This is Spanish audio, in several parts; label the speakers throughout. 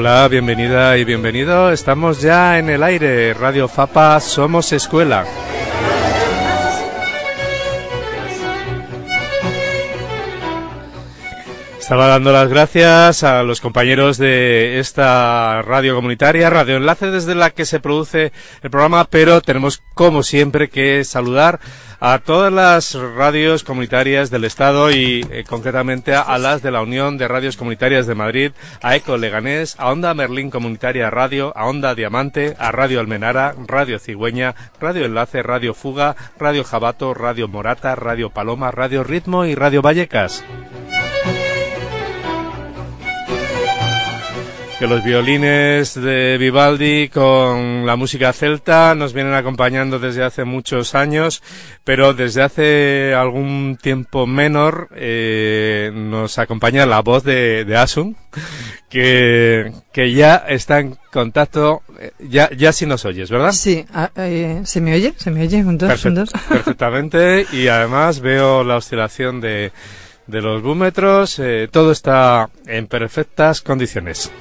Speaker 1: Hola, bienvenida y bienvenido. Estamos ya en el aire. Radio Fapa, somos escuela. Estaba dando las gracias a los compañeros de esta radio comunitaria, Radio Enlace, desde la que se produce el programa, pero tenemos, como siempre, que saludar a todas las radios comunitarias del Estado y concretamente a las de la Unión de Radios Comunitarias de Madrid, a ECO Leganés, a Onda Merlín Comunitaria Radio, a Onda Diamante, a Radio Almenara, Radio Cigüeña, Radio Enlace, Radio Fuga, Radio Jabato, Radio Morata, Radio Paloma, Radio Ritmo y Radio Vallecas. Que los violines de Vivaldi con la música celta nos vienen acompañando desde hace muchos años, pero desde hace algún tiempo menor nos acompaña la voz de Asun, que ya está en contacto, ya sí nos oyes, ¿verdad?
Speaker 2: Sí, ¿se me oye? Un dos.
Speaker 1: Perfectamente, y además veo la oscilación de los búmetros, todo está en perfectas condiciones.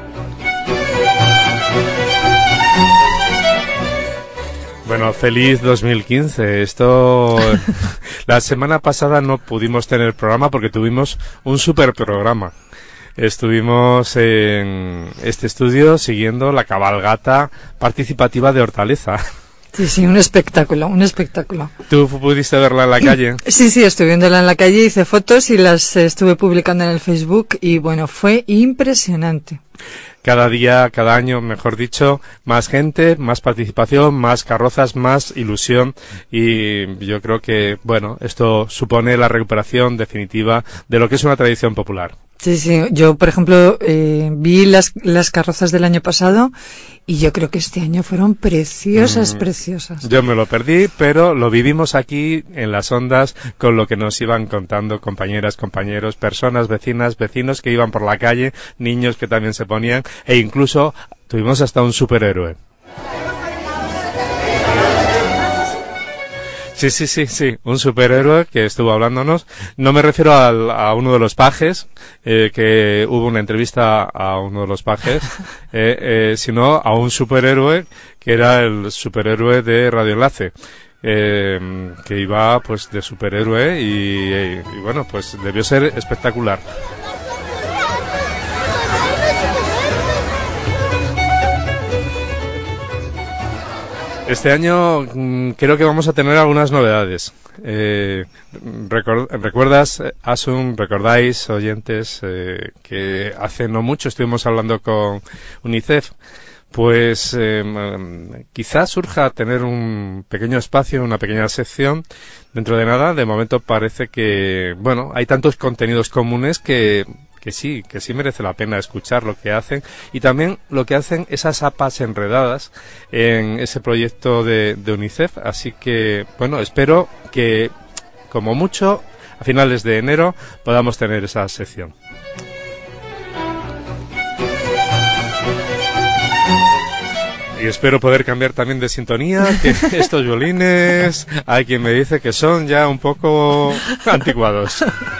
Speaker 1: Bueno, feliz 2015. La semana pasada no pudimos tener programa porque tuvimos un super programa. Estuvimos en este estudio siguiendo la cabalgata participativa de Hortaleza.
Speaker 2: Sí, un espectáculo.
Speaker 1: ¿Tú pudiste verla en la calle?
Speaker 2: Sí, estuve viéndola en la calle, hice fotos y las estuve publicando en el Facebook y bueno, fue impresionante.
Speaker 1: Cada día, cada año, mejor dicho, más gente, más participación, más carrozas, más ilusión y yo creo que, bueno, esto supone la recuperación definitiva de lo que es una tradición popular.
Speaker 2: Sí, yo por ejemplo vi las carrozas del año pasado y yo creo que este año fueron preciosas.
Speaker 1: Yo me lo perdí, pero lo vivimos aquí en las ondas con lo que nos iban contando compañeras, compañeros, personas, vecinas, vecinos que iban por la calle, niños que también se ponían e incluso tuvimos hasta un superhéroe. Sí, un superhéroe que estuvo hablándonos. No me refiero a uno de los pajes, que hubo una entrevista a uno de los pajes, sino a un superhéroe que era el superhéroe de Radio Enlace, que iba pues de superhéroe y bueno, pues debió ser espectacular. Este año creo que vamos a tener algunas novedades. ¿Recuerdas, Asun, recordáis, oyentes, que hace no mucho estuvimos hablando con UNICEF? Pues quizás surja tener un pequeño espacio, una pequeña sección dentro de nada. De momento parece que, bueno, hay tantos contenidos comunes que sí merece la pena escuchar lo que hacen y también lo que hacen esas APAs enredadas en ese proyecto de UNICEF. Así que, bueno, espero que, como mucho, a finales de enero podamos tener esa sección. Y espero poder cambiar también de sintonía, que estos violines hay quien me dice que son ya un poco anticuados.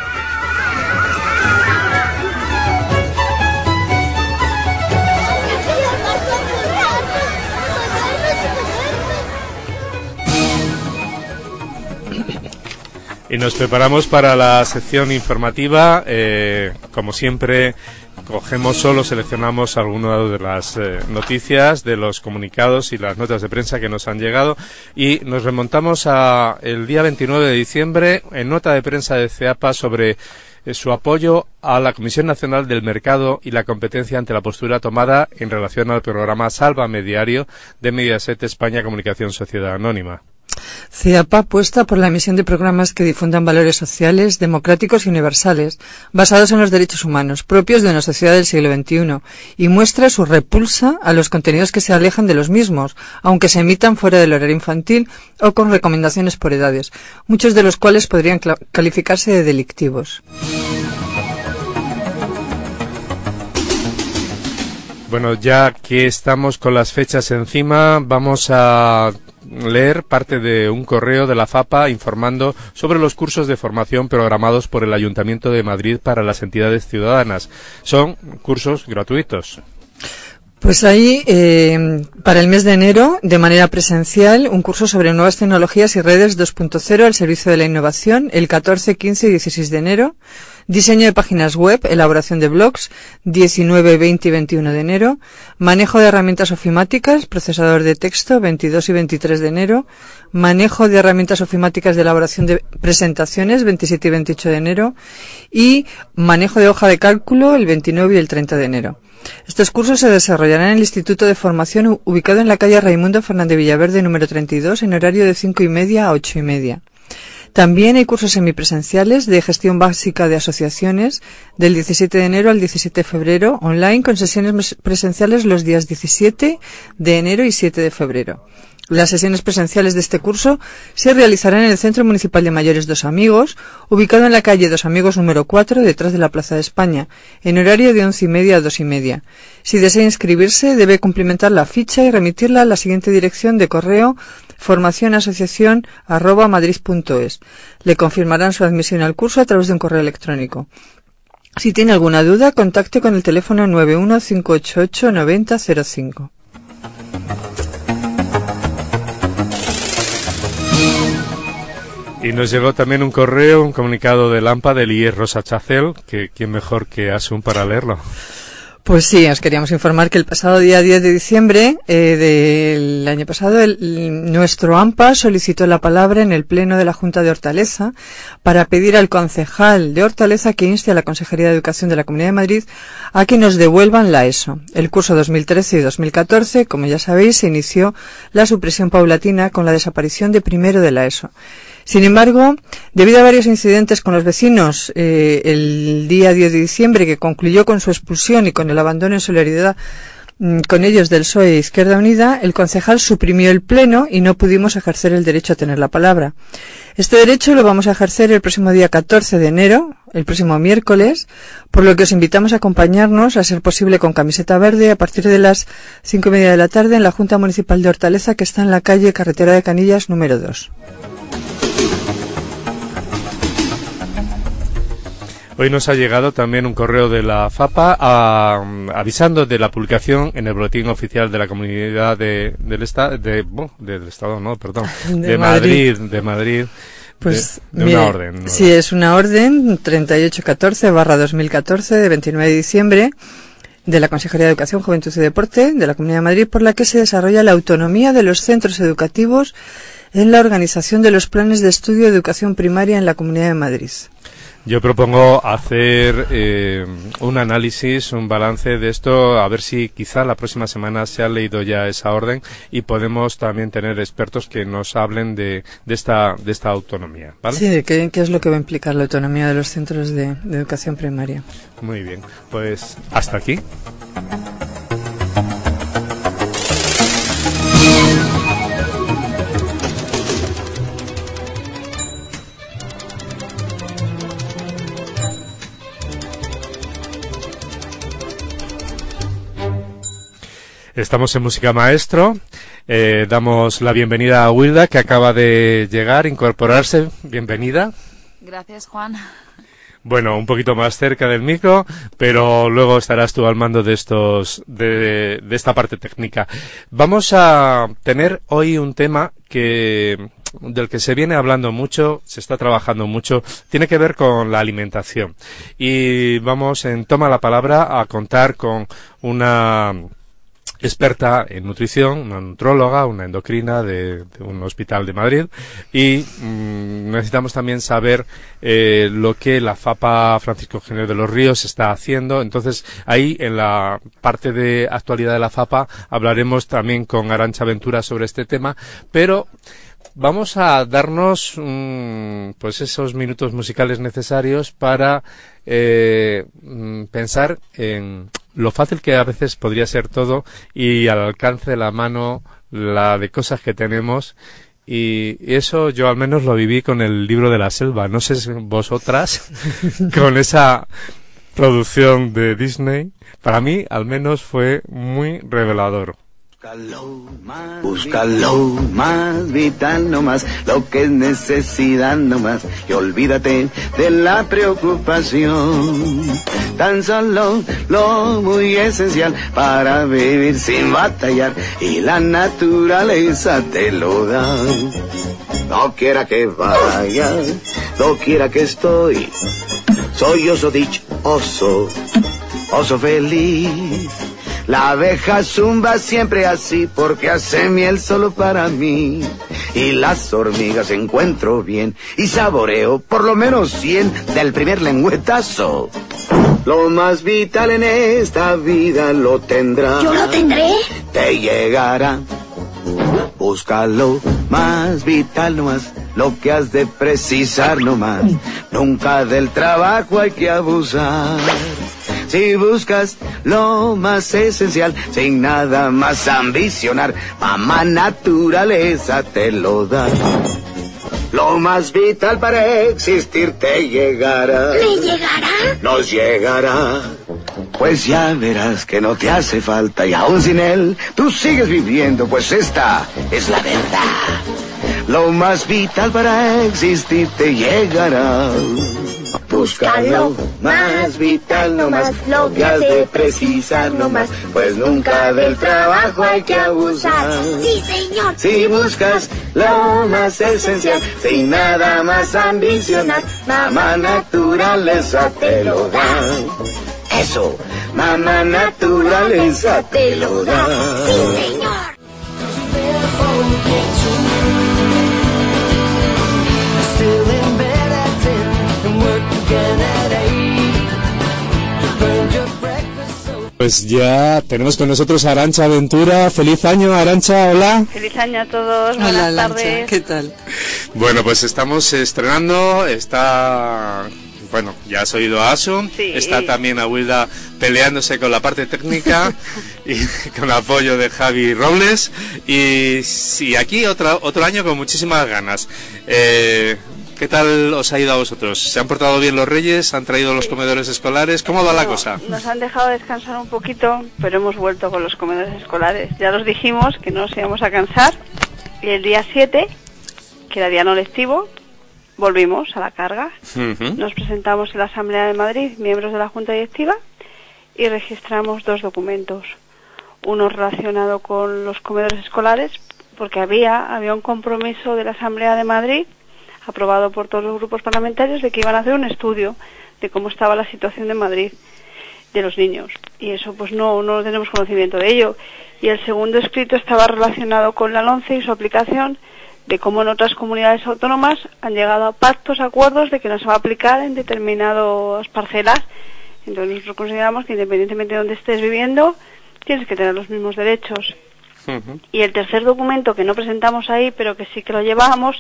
Speaker 1: Y nos preparamos para la sección informativa. Como siempre, seleccionamos algunas de las noticias, de los comunicados y las notas de prensa que nos han llegado. Y nos remontamos a el día 29 de diciembre, en nota de prensa de CEAPA sobre su apoyo a la Comisión Nacional del Mercado y la Competencia ante la postura tomada en relación al programa Sálvame Diario de Mediaset España Comunicación Sociedad Anónima.
Speaker 2: CEAPA apuesta por la emisión de programas que difundan valores sociales, democráticos y universales, basados en los derechos humanos, propios de una sociedad del siglo XXI, y muestra su repulsa a los contenidos que se alejan de los mismos, aunque se emitan fuera del horario infantil o con recomendaciones por edades, muchos de los cuales podrían calificarse de delictivos.
Speaker 1: Bueno, ya que estamos con las fechas encima, vamos a leer parte de un correo de la FAPA informando sobre los cursos de formación programados por el Ayuntamiento de Madrid para las entidades ciudadanas. Son cursos gratuitos.
Speaker 2: Pues hay, para el mes de enero, de manera presencial, un curso sobre nuevas tecnologías y redes 2.0 al servicio de la innovación, el 14, 15 y 16 de enero. Diseño de páginas web, elaboración de blogs, 19, 20 y 21 de enero. Manejo de herramientas ofimáticas, procesador de texto, 22 y 23 de enero. Manejo de herramientas ofimáticas de elaboración de presentaciones, 27 y 28 de enero. Y manejo de hoja de cálculo, el 29 y el 30 de enero. Estos cursos se desarrollarán en el Instituto de Formación ubicado en la calle Raimundo Fernández Villaverde, número 32, en horario de 5:30 a 8:30. También hay cursos semipresenciales de gestión básica de asociaciones del 17 de enero al 17 de febrero, online, con sesiones presenciales los días 17 de enero y 7 de febrero. Las sesiones presenciales de este curso se realizarán en el Centro Municipal de Mayores Dos Amigos, ubicado en la calle Dos Amigos número 4, detrás de la Plaza de España, en horario de 11:30 a 2:30. Si desea inscribirse, debe cumplimentar la ficha y remitirla a la siguiente dirección de correo: formacionasociacion@madrid.es. Le confirmarán su admisión al curso a través de un correo electrónico. Si tiene alguna duda, contacte con el teléfono 91-588-9005.
Speaker 1: Y nos llegó también un correo, un comunicado del AMPA del IES Rosa Chacel, que quién mejor que Asun para leerlo.
Speaker 2: Pues sí, os queríamos informar que el pasado día 10 de diciembre del año pasado nuestro AMPA solicitó la palabra en el Pleno de la Junta de Hortaleza para pedir al concejal de Hortaleza que inste a la Consejería de Educación de la Comunidad de Madrid a que nos devuelvan la ESO. El curso 2013 y 2014, como ya sabéis, se inició la supresión paulatina con la desaparición de primero de la ESO. Sin embargo, debido a varios incidentes con los vecinos, el día 10 de diciembre, que concluyó con su expulsión y con el abandono en solidaridad con ellos del PSOE e Izquierda Unida, el concejal suprimió el pleno y no pudimos ejercer el derecho a tener la palabra. Este derecho lo vamos a ejercer el próximo día 14 de enero, el próximo miércoles, por lo que os invitamos a acompañarnos, a ser posible con camiseta verde, a partir de las 5:30 de la tarde en la Junta Municipal de Hortaleza, que está en la calle Carretera de Canillas número 2.
Speaker 1: Hoy nos ha llegado también un correo de la FAPA avisando de la publicación en el Boletín Oficial de la Comunidad de Madrid.
Speaker 2: Pues
Speaker 1: de
Speaker 2: mire,
Speaker 1: una orden, ¿no?
Speaker 2: Sí, es una orden 3814/2014 de 29 de diciembre de la Consejería de Educación, Juventud y Deporte de la Comunidad de Madrid, por la que se desarrolla la autonomía de los centros educativos en la organización de los planes de estudio de educación primaria en la Comunidad de Madrid.
Speaker 1: Yo propongo hacer un análisis, un balance de esto, a ver si quizá la próxima semana se ha leído ya esa orden y podemos también tener expertos que nos hablen de esta autonomía, ¿vale?
Speaker 2: Sí, ¿qué es lo que va a implicar la autonomía de los centros de educación primaria?
Speaker 1: Muy bien, pues hasta aquí. Estamos en Música Maestro. Damos la bienvenida a Wilda, que acaba de llegar, incorporarse. Bienvenida.
Speaker 3: Gracias, Juan.
Speaker 1: Bueno, un poquito más cerca del micro, pero luego estarás tú al mando de esta parte técnica. Vamos a tener hoy un tema del que se viene hablando mucho, se está trabajando mucho, tiene que ver con la alimentación. Y vamos en Toma la Palabra a contar con una experta en nutrición, una nutróloga, una endocrina de un hospital de Madrid, y necesitamos también saber lo que la FAPA Francisco Eugenio de los Ríos está haciendo. Entonces, ahí en la parte de actualidad de la FAPA hablaremos también con Arantxa Ventura sobre este tema, pero vamos a darnos pues esos minutos musicales necesarios para pensar en lo fácil que a veces podría ser todo y al alcance de la mano la de cosas que tenemos, y eso yo al menos lo viví con el Libro de la Selva. No sé si vosotras con esa producción de Disney, para mí al menos fue muy revelador.
Speaker 4: Búscalo más vital nomás, lo que es necesidad nomás, y olvídate de la preocupación. tan solo lo muy esencial para vivir sin batallar, y la naturaleza te lo da. No quiera que vaya, no quiera que estoy, soy oso dichoso, oso feliz. La abeja zumba siempre así porque hace miel solo para mí. Y las hormigas encuentro bien y saboreo por lo menos 100 del primer lengüetazo. Lo más vital en esta vida lo tendrás.
Speaker 3: ¿Yo lo tendré?
Speaker 4: Te llegará. Búscalo, más vital nomás, lo que has de precisar nomás. Nunca del trabajo hay que abusar. Si buscas lo más esencial, sin nada más ambicionar, mamá naturaleza te lo da. Lo más vital para existir te llegará.
Speaker 3: ¿Me llegará?
Speaker 4: Nos llegará. Pues ya verás que no te hace falta, y aún sin él, tú sigues viviendo, pues esta es la verdad. Lo más vital para existir te llegará. Búscalo, más vital nomás, lo que has de precisar nomás, pues nunca del trabajo hay que abusar.
Speaker 3: Sí, señor.
Speaker 4: Si buscas lo más esencial, sin nada más ambicionar, mamá naturaleza te lo da. Eso, mamá naturaleza te lo da.
Speaker 3: Sí, señor.
Speaker 1: Pues ya tenemos con nosotros a Arantxa Ventura. Feliz año, Arantxa, hola.
Speaker 5: Feliz año a todos,
Speaker 2: Hola,
Speaker 5: buenas
Speaker 2: Arantxa,
Speaker 5: tardes.
Speaker 2: ¿qué tal?
Speaker 1: Bueno, pues estamos estrenando, bueno, ya has oído a Asu,
Speaker 5: Sí.
Speaker 1: está también Abuela peleándose con la parte técnica y con apoyo de Javi Robles, y sí, aquí otro año con muchísimas ganas. ¿Qué tal os ha ido a vosotros? ¿Se han portado bien los Reyes? ¿Han traído los comedores escolares? ¿Cómo va la cosa?
Speaker 5: Nos han dejado descansar un poquito, pero hemos vuelto con los comedores escolares. Ya los dijimos que no nos íbamos a cansar, y el día 7, que era día no lectivo, volvimos a la carga.
Speaker 1: Ujú.
Speaker 5: Nos presentamos en la Asamblea de Madrid, miembros de la Junta Directiva, y registramos 2 documentos. Uno relacionado con los comedores escolares, porque había un compromiso de la Asamblea de Madrid, aprobado por todos los grupos parlamentarios, de que iban a hacer un estudio de cómo estaba la situación de Madrid de los niños, y eso pues no tenemos conocimiento de ello. Y el segundo escrito estaba relacionado con la LOMCE y su aplicación, de cómo en otras comunidades autónomas han llegado a pactos, acuerdos de que no se va a aplicar en determinadas parcelas. Entonces nosotros consideramos que independientemente de donde estés viviendo, tienes que tener los mismos derechos.
Speaker 1: Ujú.
Speaker 5: Y el tercer documento, que no presentamos ahí, pero que sí que lo llevábamos,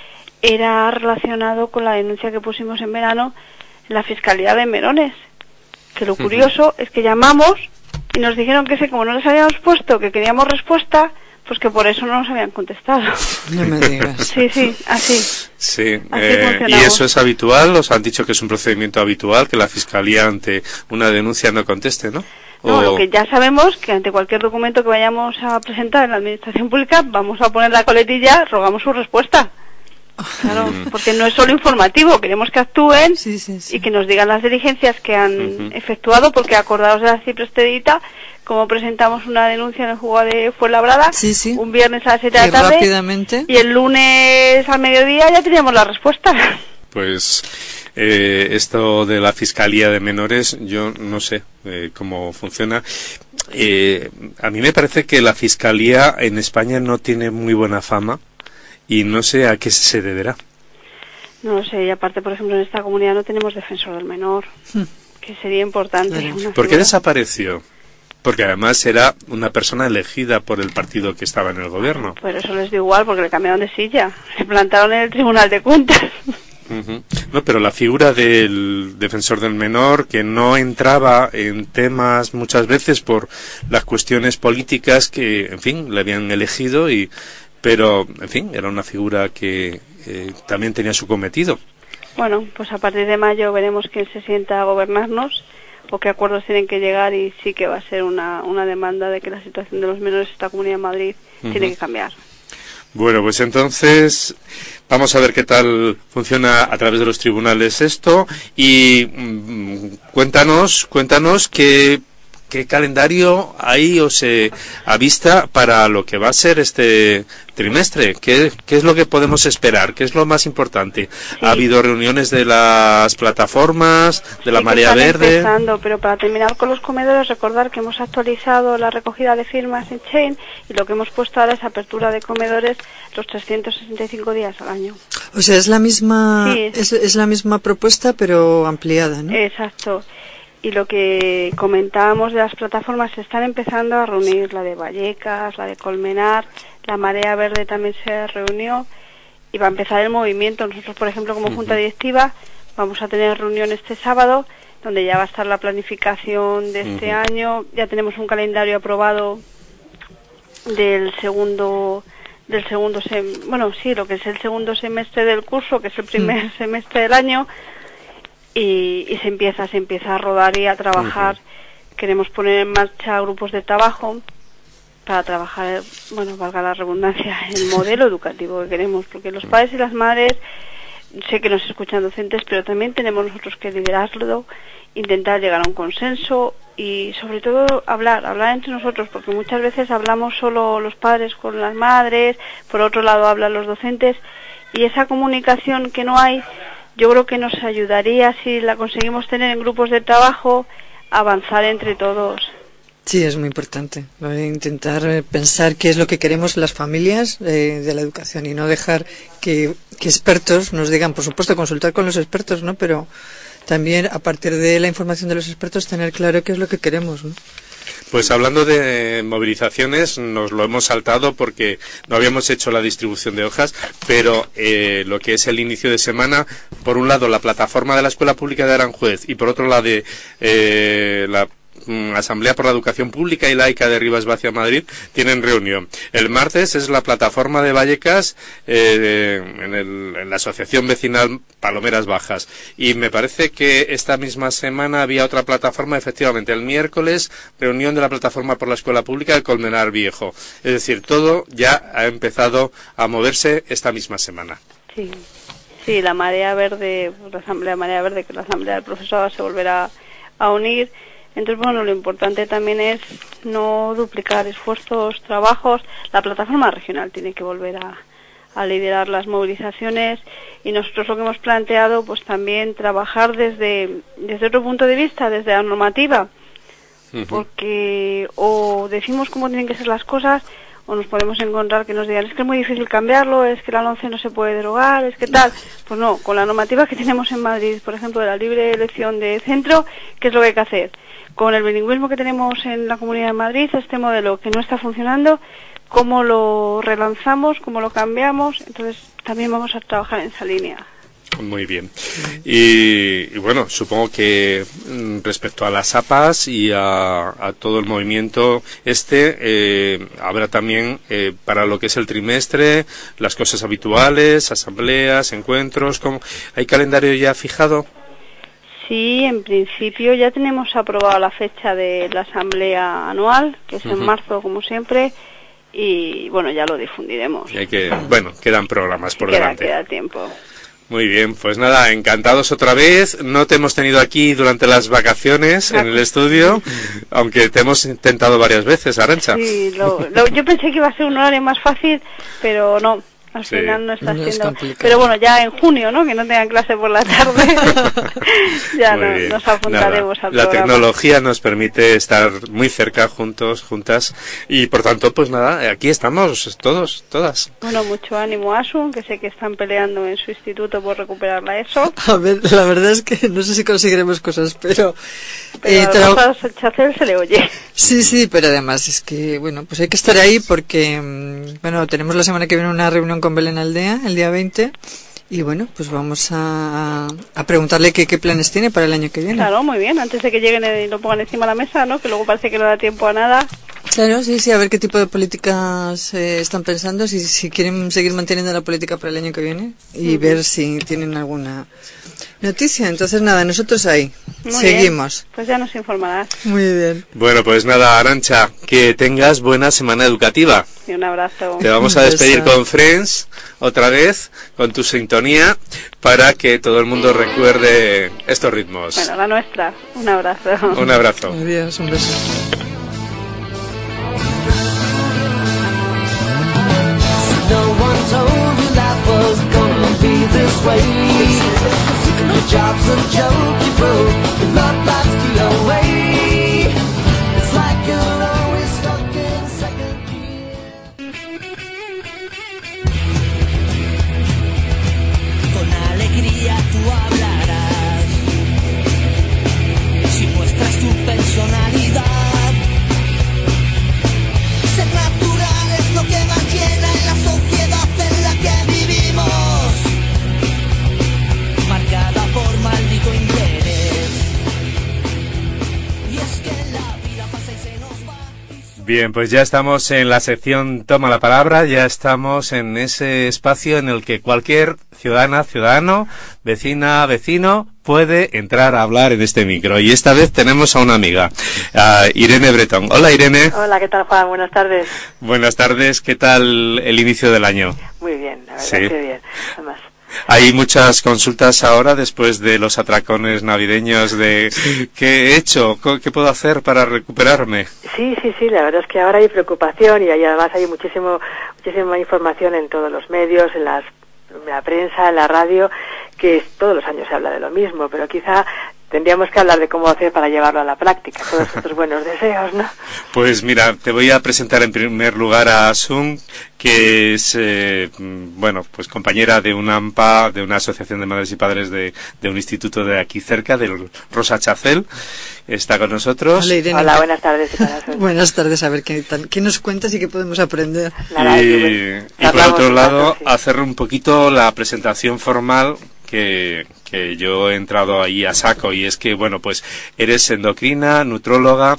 Speaker 5: era relacionado con la denuncia que pusimos en verano en la Fiscalía de Menores. Que lo curioso es que llamamos y nos dijeron que como no les habíamos puesto que queríamos respuesta, pues que por eso no nos habían contestado.
Speaker 2: No me digas.
Speaker 5: Sí, así.
Speaker 1: Sí,
Speaker 5: Así
Speaker 1: ¿y
Speaker 5: funcionamos.
Speaker 1: eso es habitual? ¿Os han dicho que es un procedimiento habitual que la Fiscalía ante una denuncia no conteste, no?
Speaker 5: No,
Speaker 1: O-
Speaker 5: lo que ya sabemos, que ante cualquier documento que vayamos a presentar en la Administración Pública, vamos a poner la coletilla, rogamos su respuesta. Claro, porque no es solo informativo, queremos que actúen
Speaker 2: Sí, sí, sí.
Speaker 5: y que nos digan las diligencias que han efectuado, porque acordados de la Ciprestedita, como presentamos una denuncia en el juzgado de Fuenlabrada,
Speaker 2: Sí, sí.
Speaker 5: un viernes a las 7 de
Speaker 2: Y
Speaker 5: la tarde,
Speaker 2: rápidamente.
Speaker 5: y el lunes al mediodía ya teníamos la respuesta.
Speaker 1: Pues esto de la Fiscalía de Menores, yo no sé cómo funciona. A mí me parece que la Fiscalía en España no tiene muy buena fama y no sé a qué se deberá.
Speaker 5: No lo sé, y aparte, por ejemplo, en esta comunidad no tenemos defensor del menor, que sería importante.
Speaker 2: Claro.
Speaker 5: una
Speaker 1: ¿Por qué
Speaker 5: figura.
Speaker 1: desapareció? Porque además era una persona elegida por el partido que estaba en el gobierno.
Speaker 5: Pero eso les dio igual, porque le cambiaron de silla, le plantaron en el Tribunal de Cuentas.
Speaker 1: Ujú. No, pero la figura del defensor del menor, que no entraba en temas muchas veces por las cuestiones políticas que, en fin, le habían elegido, pero, en fin, era una figura que también tenía su cometido.
Speaker 5: Bueno, pues a partir de mayo veremos quién se sienta a gobernarnos o qué acuerdos tienen que llegar, y sí que va a ser una demanda de que la situación de los menores en esta Comunidad de Madrid tiene que cambiar.
Speaker 1: Bueno, pues entonces vamos a ver qué tal funciona a través de los tribunales esto y cuéntanos qué calendario hay o se avista para lo que va a ser este trimestre. ¿Qué es lo que podemos esperar? ¿Qué es lo más importante?
Speaker 5: Sí.
Speaker 1: ¿Ha habido reuniones de las plataformas, de la Marea Verde?
Speaker 5: Empezando, pero para terminar con los comedores, recordar que hemos actualizado la recogida de firmas en Chain y lo que hemos puesto ahora es apertura de comedores los 365 días al año.
Speaker 2: O sea, es la misma,
Speaker 5: Sí.
Speaker 2: es la misma propuesta, pero ampliada, ¿no?
Speaker 5: Exacto. Y lo que comentábamos de las plataformas, se están empezando a reunir, la de Vallecas, la de Colmenar, la Marea Verde también se reunió y va a empezar el movimiento. Nosotros, por ejemplo, como Junta Directiva, vamos a tener reunión este sábado, donde ya va a estar la planificación de este año. Ya tenemos un calendario aprobado del segundo lo que es el segundo semestre del curso, que es el primer semestre del año. Y se empieza a rodar y a trabajar. Queremos poner en marcha grupos de trabajo para trabajar, valga la redundancia, el modelo educativo que queremos, porque los padres y las madres, sé que nos escuchan docentes, pero también tenemos nosotros que liderarlo, intentar llegar a un consenso y sobre todo hablar entre nosotros, porque muchas veces hablamos solo los padres con las madres, por otro lado hablan los docentes, y esa comunicación que no hay, yo creo que nos ayudaría, si la conseguimos tener en grupos de trabajo, a avanzar entre todos.
Speaker 2: Sí, es muy importante. Intentar pensar qué es lo que queremos las familias de la educación y no dejar que expertos nos digan, por supuesto, consultar con los expertos, ¿no? Pero también, a partir de la información de los expertos, tener claro qué es lo que queremos, ¿no?
Speaker 1: Pues hablando de movilizaciones, nos lo hemos saltado porque no habíamos hecho la distribución de hojas, pero lo que es el inicio de semana, por un lado la plataforma de la Escuela Pública de Aranjuez y por otro la de la Asamblea por la Educación Pública y Laica de Rivas Vacia, Madrid, tienen reunión. El martes es la plataforma de Vallecas en la Asociación Vecinal Palomeras Bajas. Y me parece que esta misma semana había otra plataforma, efectivamente, el miércoles, reunión de la plataforma por la Escuela Pública de Colmenar Viejo. Es decir, todo ya ha empezado a moverse esta misma semana.
Speaker 5: Sí, la Marea Verde, la Asamblea Marea Verde, que la Asamblea del Profesorado se volverá a unir. Entonces, lo importante también es no duplicar esfuerzos, trabajos. La plataforma regional tiene que volver a liderar las movilizaciones y nosotros lo que hemos planteado, pues también trabajar desde otro punto de vista, desde la normativa, porque o decimos cómo tienen que ser las cosas o nos podemos encontrar que nos digan, es que es muy difícil cambiarlo, es que la LOMCE no se puede derogar, es que tal. Pues no, con la normativa que tenemos en Madrid, por ejemplo, de la libre elección de centro, ¿qué es lo que hay que hacer? Con el bilingüismo que tenemos en la Comunidad de Madrid, este modelo que no está funcionando, ¿cómo lo relanzamos? ¿Cómo lo cambiamos? Entonces, también vamos a trabajar en esa línea.
Speaker 1: Muy bien. Y bueno, supongo que respecto a las APAs y a todo el movimiento habrá también para lo que es el trimestre, las cosas habituales, asambleas, encuentros. ¿Hay calendario ya fijado?
Speaker 5: Sí, en principio ya tenemos aprobada la fecha de la asamblea anual, que es en marzo, como siempre, y ya lo difundiremos.
Speaker 1: Y quedan programas por delante.
Speaker 5: Queda tiempo.
Speaker 1: Muy bien, pues nada, encantados otra vez. No te hemos tenido aquí durante las vacaciones en el estudio, aunque te hemos intentado varias veces, Arantxa.
Speaker 5: Sí, yo pensé que iba a ser un horario más fácil, pero no. Al final no está siendo. Pero ya en junio, ¿no? Que no tengan clase por la tarde. Ya nos apuntaremos al programa.
Speaker 1: La tecnología nos permite estar muy cerca, juntas. Y por tanto, pues nada, aquí estamos todas.
Speaker 5: Mucho ánimo a Asun, que sé que están peleando en su instituto por recuperar la ESO.
Speaker 2: A ver, la verdad es que no sé si conseguiremos cosas, pero
Speaker 5: a Chacel se le oye.
Speaker 2: Sí, pero además es que, pues hay que estar ahí porque, tenemos la semana que viene una reunión con Belén Aldea, el día 20, y pues vamos a preguntarle qué planes tiene para el año que viene.
Speaker 5: Claro, muy bien, antes de que lleguen y lo pongan encima de la mesa, ¿no? Que luego parece que no da tiempo a nada.
Speaker 2: Claro, sí, a ver qué tipo de políticas están pensando, si quieren seguir manteniendo la política para el año que viene y ver si tienen alguna noticia. Entonces, nada, nosotros ahí seguimos.
Speaker 5: Bien. Pues ya nos informarás.
Speaker 2: Muy bien.
Speaker 1: Bueno, pues nada, Arantxa, que tengas buena semana educativa.
Speaker 5: Y un abrazo.
Speaker 1: Te vamos a despedir con Friends, otra vez, con tu sintonía, para que todo el mundo recuerde estos ritmos.
Speaker 5: Bueno, la nuestra. Un abrazo.
Speaker 1: Un abrazo.
Speaker 2: Adiós, un beso.
Speaker 6: No one told you life was gonna be this way. Your job's a joke you broke, your love life's the your way. It's like you're always stuck in second gear. Con alegría tú hablarás, si muestras tu personalidad. Ser natural es lo que más llena en la sociedad en la que vivimos, marcada por maldito interés. Y es que la vida pasa y se nos va.
Speaker 1: Bien, pues ya estamos en la sección Toma la Palabra, ya estamos en ese espacio en el que cualquier ciudadana, ciudadano, vecina, vecino, puede entrar a hablar en este micro. Y esta vez tenemos a una amiga, a Irene Bretón. Hola, Irene.
Speaker 7: Hola, ¿qué tal, Juan? Buenas tardes.
Speaker 1: Buenas tardes, ¿qué tal el inicio del año?
Speaker 7: Muy bien, la verdad
Speaker 1: Sí.
Speaker 7: que bien. Además,
Speaker 1: Hay muchas consultas ahora después de los atracones navideños de ¿qué he hecho? ¿Qué puedo hacer para recuperarme?
Speaker 7: sí, la verdad es que ahora hay preocupación y además hay muchísima información en todos los medios, en la prensa, en la radio, que todos los años se habla de lo mismo, pero quizá tendríamos que hablar de cómo hacer para llevarlo a la práctica, todos estos buenos deseos, ¿no?
Speaker 1: Pues mira, te voy a presentar en primer lugar a Asun, que es, pues compañera de una AMPA, de una asociación de madres y padres de un instituto de aquí cerca, del Rosa Chacel. Está con nosotros.
Speaker 2: Hola, Irene.
Speaker 7: Hola, buenas tardes.
Speaker 2: Buenas tardes, a ver qué nos cuentas y qué podemos aprender.
Speaker 1: Y por otro lado, hacer un poquito la presentación formal que yo he entrado ahí a saco, y es que, bueno, pues eres endocrina, nutróloga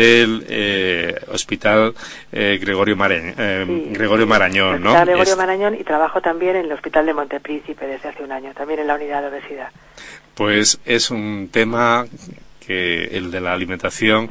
Speaker 1: del Hospital Gregorio Marañón, ¿no?
Speaker 7: Gregorio Marañón, y trabajo también en el Hospital de Montepríncipe desde hace un año, también en la unidad de obesidad.
Speaker 1: Pues es un tema que el de la alimentación,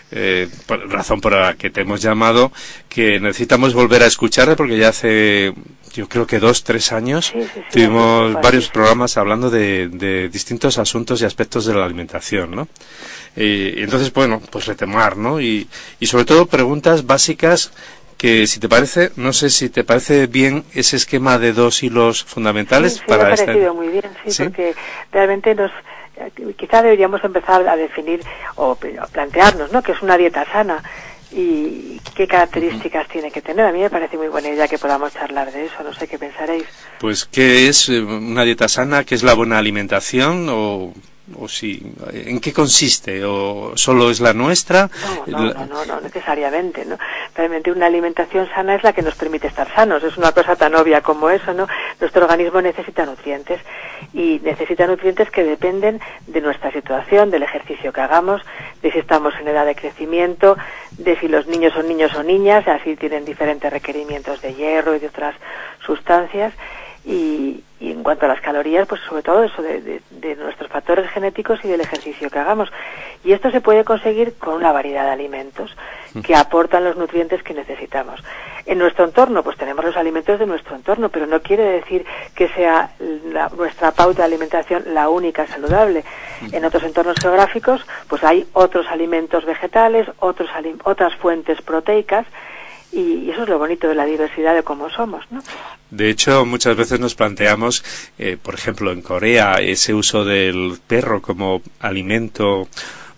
Speaker 1: razón por la que te hemos llamado, que necesitamos volver a escuchar, porque ya hace, yo creo que 2-3 años, tuvimos varios programas hablando de distintos asuntos y aspectos de la alimentación, ¿no? Y entonces, bueno, pues retomar, ¿no? Y sobre todo preguntas básicas que, si te parece, no sé si te parece bien ese esquema de 2 hilos fundamentales
Speaker 7: Sí,
Speaker 1: para
Speaker 7: me ha parecido muy bien, sí, porque realmente quizá deberíamos empezar a definir o plantearnos, ¿no?, qué es una dieta sana y qué características tiene que tener. A mí me parece muy buena idea que podamos charlar de eso, no sé qué pensaréis.
Speaker 1: Pues, ¿qué es una dieta sana? ¿Qué es la buena alimentación? ¿O si, en qué consiste? ¿O solo es la nuestra?
Speaker 7: No necesariamente, ¿no? Realmente una alimentación sana es la que nos permite estar sanos. Es una cosa tan obvia como eso, ¿no? Nuestro organismo necesita nutrientes, y necesita nutrientes que dependen de nuestra situación, del ejercicio que hagamos, de si estamos en edad de crecimiento, de si los niños son niños o niñas, así tienen diferentes requerimientos de hierro y de otras sustancias. Y en cuanto a las calorías, pues sobre todo eso de nuestros factores genéticos y del ejercicio que hagamos. Y esto se puede conseguir con una variedad de alimentos que aportan los nutrientes que necesitamos. En nuestro entorno, pues tenemos los alimentos de nuestro entorno, pero no quiere decir que sea nuestra pauta de alimentación la única saludable. En otros entornos geográficos, pues hay otros alimentos vegetales, otras fuentes proteicas, y eso es lo bonito de la diversidad de cómo somos, ¿no?
Speaker 1: De hecho, muchas veces nos planteamos, por ejemplo, en Corea, ese uso del perro como alimento,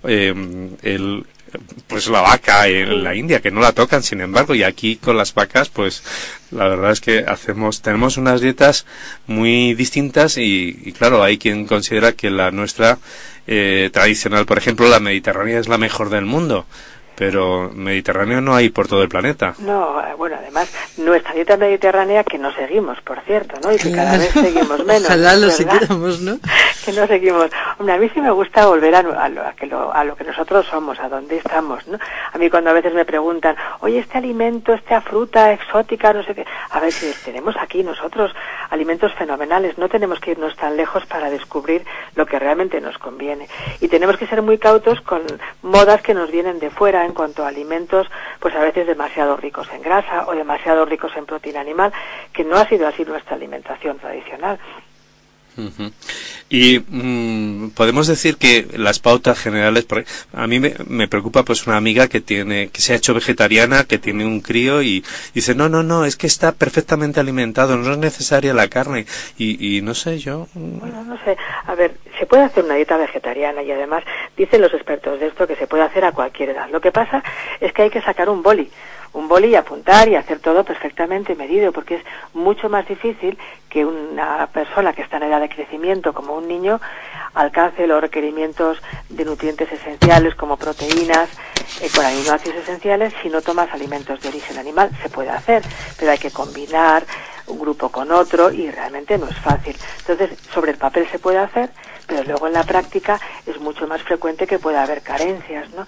Speaker 1: pues la vaca en la India, que no la tocan, sin embargo, y aquí con las vacas, pues la verdad es que tenemos unas dietas muy distintas, y claro, hay quien considera que la nuestra tradicional, por ejemplo, la mediterránea, es la mejor del mundo. pero mediterráneo no hay por todo el planeta.
Speaker 7: No, bueno, además, nuestra dieta mediterránea que no seguimos, por cierto, ¿no? Y que cada vez seguimos menos.
Speaker 2: Ojalá lo
Speaker 7: ¿verdad?
Speaker 2: siguiéramos, ¿no?
Speaker 7: Que no seguimos. Hombre, a mí sí me gusta volver a lo que nosotros somos, a donde estamos, ¿no? A mí cuando a veces me preguntan, oye, este alimento, esta fruta exótica, no sé qué, a ver si tenemos aquí nosotros alimentos fenomenales, no tenemos que irnos tan lejos para descubrir lo que realmente nos conviene. Y tenemos que ser muy cautos con modas que nos vienen de fuera en cuanto a alimentos, pues a veces demasiado ricos en grasa o demasiado ricos en proteína animal, que no ha sido así nuestra alimentación tradicional.
Speaker 1: Uh-huh. Y podemos decir que las pautas generales, a mí me preocupa pues una amiga que se ha hecho vegetariana, que tiene un crío y dice no, es que está perfectamente alimentado, no es necesaria la carne y no sé yo.
Speaker 7: Bueno, no sé, a ver, se puede hacer una dieta vegetariana y además dicen los expertos de esto que se puede hacer a cualquier edad. Lo que pasa es que hay que sacar un boli y apuntar y hacer todo perfectamente medido, porque es mucho más difícil que una persona que está en edad de crecimiento como un niño alcance los requerimientos de nutrientes esenciales como proteínas, con aminoácidos esenciales si no tomas alimentos de origen animal. Se puede hacer, pero hay que combinar un grupo con otro y realmente no es fácil. Entonces, sobre el papel se puede hacer, pero luego en la práctica es mucho más frecuente que pueda haber carencias, ¿no?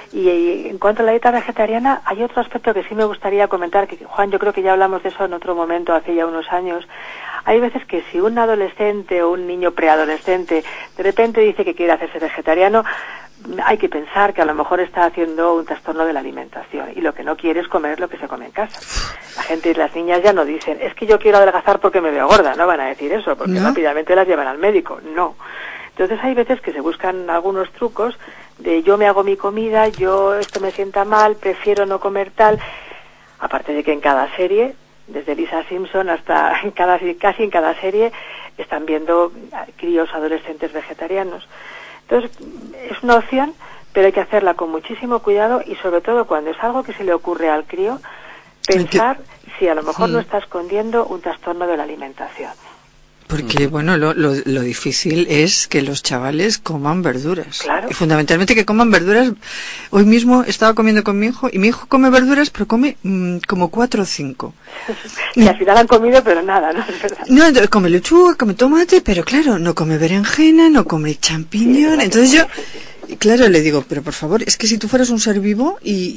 Speaker 7: Y en cuanto a la dieta vegetariana, hay otro aspecto que sí me gustaría comentar, que Juan, yo creo que ya hablamos de eso en otro momento, hace ya unos años. Hay veces que si un adolescente o un niño preadolescente de repente dice que quiere hacerse vegetariano, hay que pensar que a lo mejor está haciendo un trastorno de la alimentación y lo que no quiere es comer lo que se come en casa. La gente y las niñas ya no dicen, es que yo quiero adelgazar porque me veo gorda, no van a decir eso, porque rápidamente las llevan al médico, no. Entonces hay veces que se buscan algunos trucos de yo me hago mi comida, yo esto me sienta mal, prefiero no comer tal, aparte de que en cada serie, desde Lisa Simpson hasta casi en cada serie, están viendo críos adolescentes vegetarianos. Entonces, es una opción, pero hay que hacerla con muchísimo cuidado y sobre todo cuando es algo que se le ocurre al crío, pensar si a lo mejor no está escondiendo un trastorno de la alimentación.
Speaker 2: Porque, bueno, lo difícil es que los chavales coman verduras.
Speaker 7: Claro.
Speaker 2: Y fundamentalmente que coman verduras. Hoy mismo estaba comiendo con mi hijo, y mi hijo come verduras, pero come como 4 o 5.
Speaker 7: Y al final han comido, pero nada, ¿no? Es verdad.
Speaker 2: No, come lechuga, come tomate, pero claro, no come berenjena, no come champiñón. Sí, entonces yo, claro, le digo, pero por favor, es que si tú fueras un ser vivo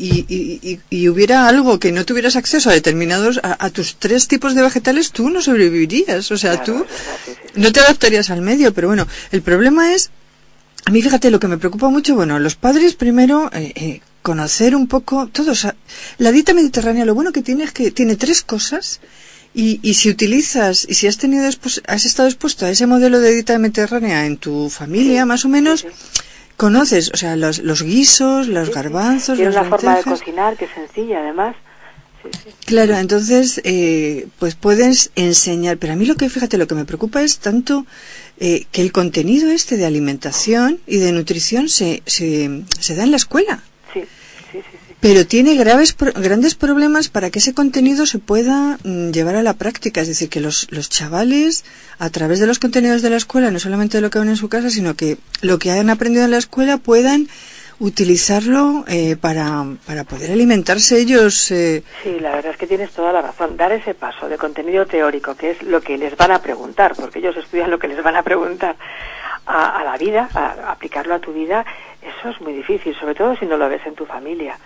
Speaker 2: y hubiera algo que no tuvieras acceso a determinados, a tus 3 tipos de vegetales, tú no sobrevivirías. O sea, claro, tú no te adaptarías al medio. Pero bueno, el problema es, a mí fíjate, lo que me preocupa mucho, bueno, los padres primero, conocer un poco todos. La dieta mediterránea, lo bueno que tiene es que tiene 3 cosas. Y si utilizas, y si has estado expuesto a ese modelo de dieta mediterránea en tu familia, más o menos, conoces, o sea, los guisos, los garbanzos,
Speaker 7: tiene
Speaker 2: las
Speaker 7: una forma de
Speaker 2: lentejas.
Speaker 7: cocinar que es sencilla, además.
Speaker 2: Claro, entonces, pues puedes enseñar, pero a mí lo que me preocupa es tanto que el contenido de alimentación y de nutrición se da en la escuela.
Speaker 7: Sí.
Speaker 2: Pero tiene grandes problemas para que ese contenido se pueda llevar a la práctica. Es decir, que los chavales, a través de los contenidos de la escuela, no solamente de lo que ven en su casa, sino que lo que han aprendido en la escuela puedan utilizarlo para poder alimentarse ellos.
Speaker 7: Sí, la verdad es que tienes toda la razón. Dar ese paso de contenido teórico, que es lo que les van a preguntar, porque ellos estudian lo que les van a preguntar, a la vida, a aplicarlo a tu vida, eso es muy difícil, sobre todo si no lo ves en tu familia.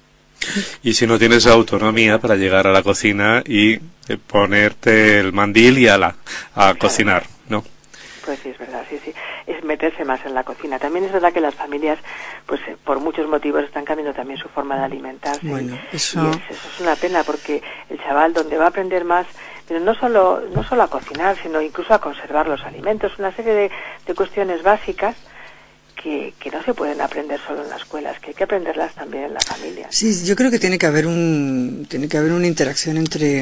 Speaker 1: Y si no tienes autonomía para llegar a la cocina y ponerte el mandil y a cocinar, ¿no?
Speaker 7: Pues sí, es verdad, sí. Es meterse más en la cocina. También es verdad que las familias, pues por muchos motivos, están cambiando también su forma de alimentarse.
Speaker 2: Bueno, eso
Speaker 7: es una pena, porque el chaval donde va a aprender más, pero no solo a cocinar, sino incluso a conservar los alimentos, una serie de cuestiones básicas que no se pueden aprender solo en las escuelas, que hay que aprenderlas también en la familia.
Speaker 2: Sí, yo creo que tiene que haber una interacción entre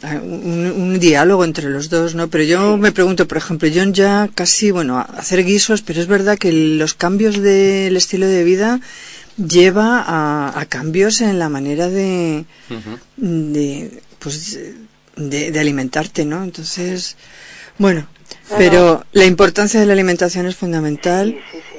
Speaker 2: un diálogo entre los dos, ¿no? Pero yo me pregunto, por ejemplo, John ya casi, hacer guisos, pero es verdad que los cambios del estilo de vida lleva a cambios en la manera de alimentarte, ¿no? Entonces, bueno, pero la importancia de la alimentación es fundamental.
Speaker 7: Sí.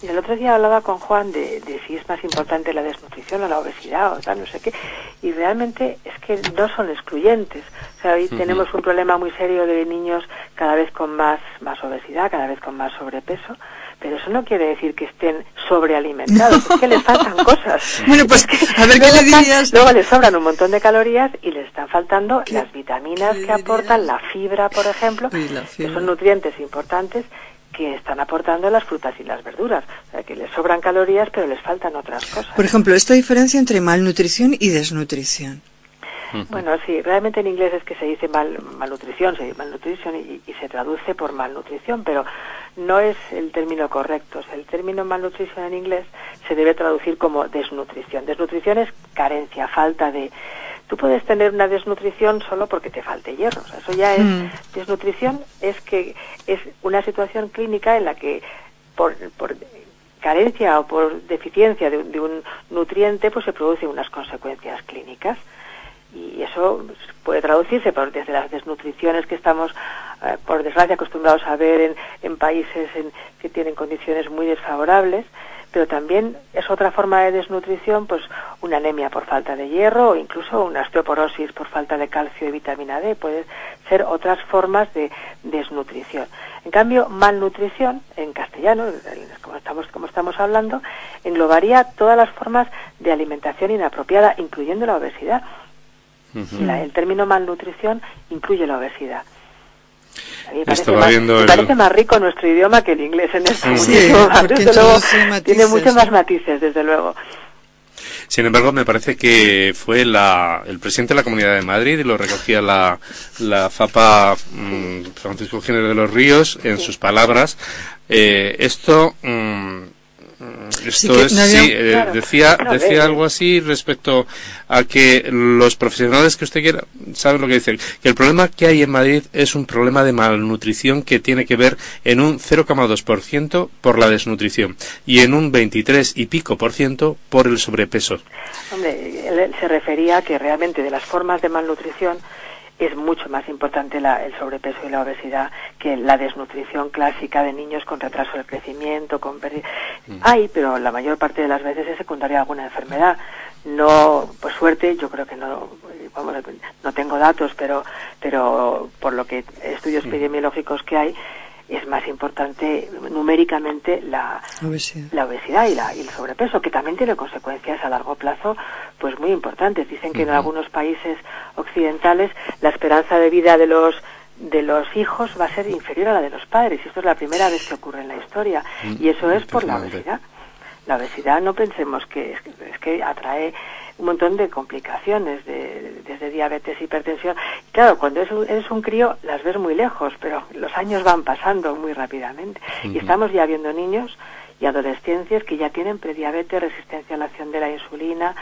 Speaker 7: Y el otro día hablaba con Juan de si es más importante la desnutrición o la obesidad o tal, no sé qué, y realmente es que no son excluyentes. O sea, hoy tenemos un problema muy serio de niños cada vez con más obesidad, cada vez con más sobrepeso, pero eso no quiere decir que estén sobrealimentados, es que les faltan cosas.
Speaker 2: Bueno, pues, a ver, ¿qué le dirías?
Speaker 7: Luego les sobran un montón de calorías y les están faltando las vitaminas que aportan, la fibra, por ejemplo, que son nutrientes importantes que están aportando las frutas y las verduras. O sea, que les sobran calorías, pero les faltan otras cosas.
Speaker 2: Por ejemplo, esta diferencia entre malnutrición y desnutrición.
Speaker 7: Bueno, sí, realmente en inglés es que se dice malnutrición, se dice malnutrición y se traduce por malnutrición, pero no es el término correcto. O sea, el término malnutrición en inglés se debe traducir como desnutrición. Desnutrición es carencia, falta de... Tú puedes tener una desnutrición solo porque te falte hierro. O sea, eso ya es... Desnutrición es que es una situación clínica en la que por carencia o por deficiencia de un nutriente, pues se producen unas consecuencias clínicas. Y eso puede traducirse desde las desnutriciones que estamos, por desgracia, acostumbrados a ver en países que tienen condiciones muy desfavorables, pero también es otra forma de desnutrición, pues una anemia por falta de hierro o incluso una osteoporosis por falta de calcio y vitamina D. Pueden ser otras formas de desnutrición. En cambio, malnutrición, en castellano, como estamos hablando, englobaría todas las formas de alimentación inapropiada, incluyendo la obesidad. El término malnutrición incluye la obesidad. A mí me parece más rico nuestro idioma que el inglés en este momento. Desde luego, tiene muchos más matices, desde luego.
Speaker 1: Sin embargo, me parece que fue el presidente de la Comunidad de Madrid, y lo recogía la FAPA, Francisco Giner de los Ríos, en sus palabras. Esto decía algo así respecto a que los profesionales que usted quiera saben lo que dicen, que el problema que hay en Madrid es un problema de malnutrición que tiene que ver en un 0,2% por la desnutrición y en un 23 y pico % por el sobrepeso.
Speaker 7: Hombre, él se refería a que realmente de las formas de malnutrición es mucho más importante el sobrepeso y la obesidad que la desnutrición clásica de niños con retraso del crecimiento, con pérdida. Hay, pero la mayor parte de las veces es secundaria a alguna enfermedad. No, por suerte, yo creo que no tengo datos, pero por lo que estudios epidemiológicos que hay, es más importante numéricamente la obesidad y el sobrepeso, que también tiene consecuencias a largo plazo pues muy importantes. Dicen que en algunos países occidentales la esperanza de vida de los hijos va a ser inferior a la de los padres, y esto es la primera vez que ocurre en la historia, y eso es por la obesidad. La obesidad, no pensemos que es que atrae un montón de complicaciones, desde diabetes, hipertensión. Claro, cuando eres un crío las ves muy lejos, pero los años van pasando muy rápidamente. Y estamos ya viendo niños y adolescencias que ya tienen prediabetes, resistencia a la acción de la insulina,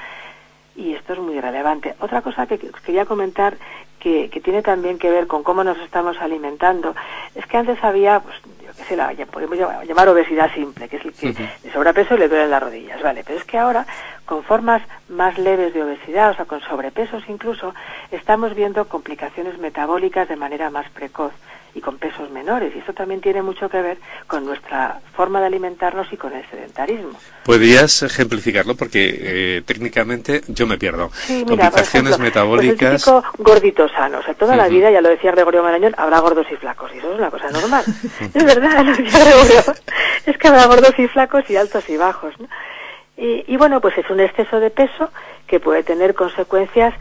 Speaker 7: y esto es muy relevante. Otra cosa que quería comentar, que tiene también que ver con cómo nos estamos alimentando, es que antes había, pues, yo qué sé, podemos llamar obesidad simple, que es el que de sobrepeso y le duelen las rodillas, ¿vale? Pero es que ahora, con formas más leves de obesidad, o sea, con sobrepesos incluso, estamos viendo complicaciones metabólicas de manera más precoz y con pesos menores, y eso también tiene mucho que ver con nuestra forma de alimentarnos y con el sedentarismo.
Speaker 1: ¿Podrías ejemplificarlo? Porque técnicamente yo me pierdo.
Speaker 7: Sí, mira,
Speaker 1: complicaciones metabólicas.
Speaker 7: Pues el típico gordito sano, o sea, toda la vida, ya lo decía Gregorio Marañón, habrá gordos y flacos, y eso es una cosa normal. Es verdad, lo decía Gregorio, es que habrá gordos y flacos y altos y bajos, ¿no? Y bueno, pues es un exceso de peso que puede tener consecuencias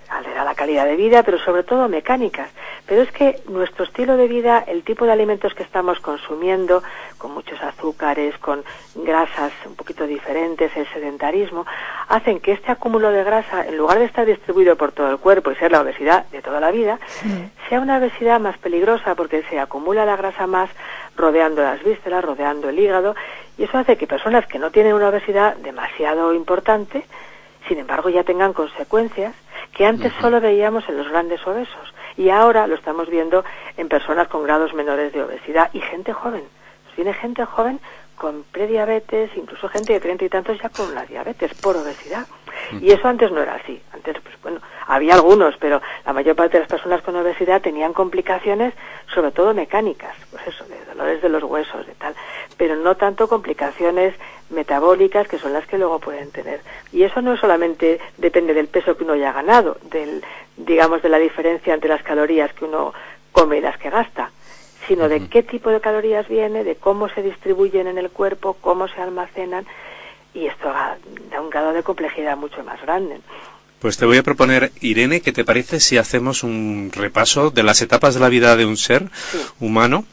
Speaker 7: a la calidad de vida, pero sobre todo mecánicas. Pero es que nuestro estilo de vida, el tipo de alimentos que estamos consumiendo, con muchos azúcares, con grasas un poquito diferentes, el sedentarismo, hacen que este acúmulo de grasa, en lugar de estar distribuido por todo el cuerpo y ser la obesidad de toda la vida, sea una obesidad más peligrosa, porque se acumula la grasa más rodeando las vísceras, rodeando el hígado, y eso hace que personas que no tienen una obesidad demasiado importante, sin embargo ya tengan consecuencias que antes solo veíamos en los grandes obesos, y ahora lo estamos viendo en personas con grados menores de obesidad y gente joven. Viene gente joven con prediabetes, incluso gente de 30 y tantos ya con la diabetes por obesidad. Y eso antes no era así. Antes, pues bueno, había algunos, pero la mayor parte de las personas con obesidad tenían complicaciones, sobre todo mecánicas, pues eso, de dolores de los huesos, de tal, pero no tanto complicaciones metabólicas, que son las que luego pueden tener. Y eso no solamente depende del peso que uno haya ganado, digamos, de la diferencia entre las calorías que uno come y las que gasta, sino de qué tipo de calorías viene, de cómo se distribuyen en el cuerpo, cómo se almacenan, y esto da un grado de complejidad mucho más grande.
Speaker 1: Pues te voy a proponer, Irene, ¿qué te parece si hacemos un repaso de las etapas de la vida de un ser humano?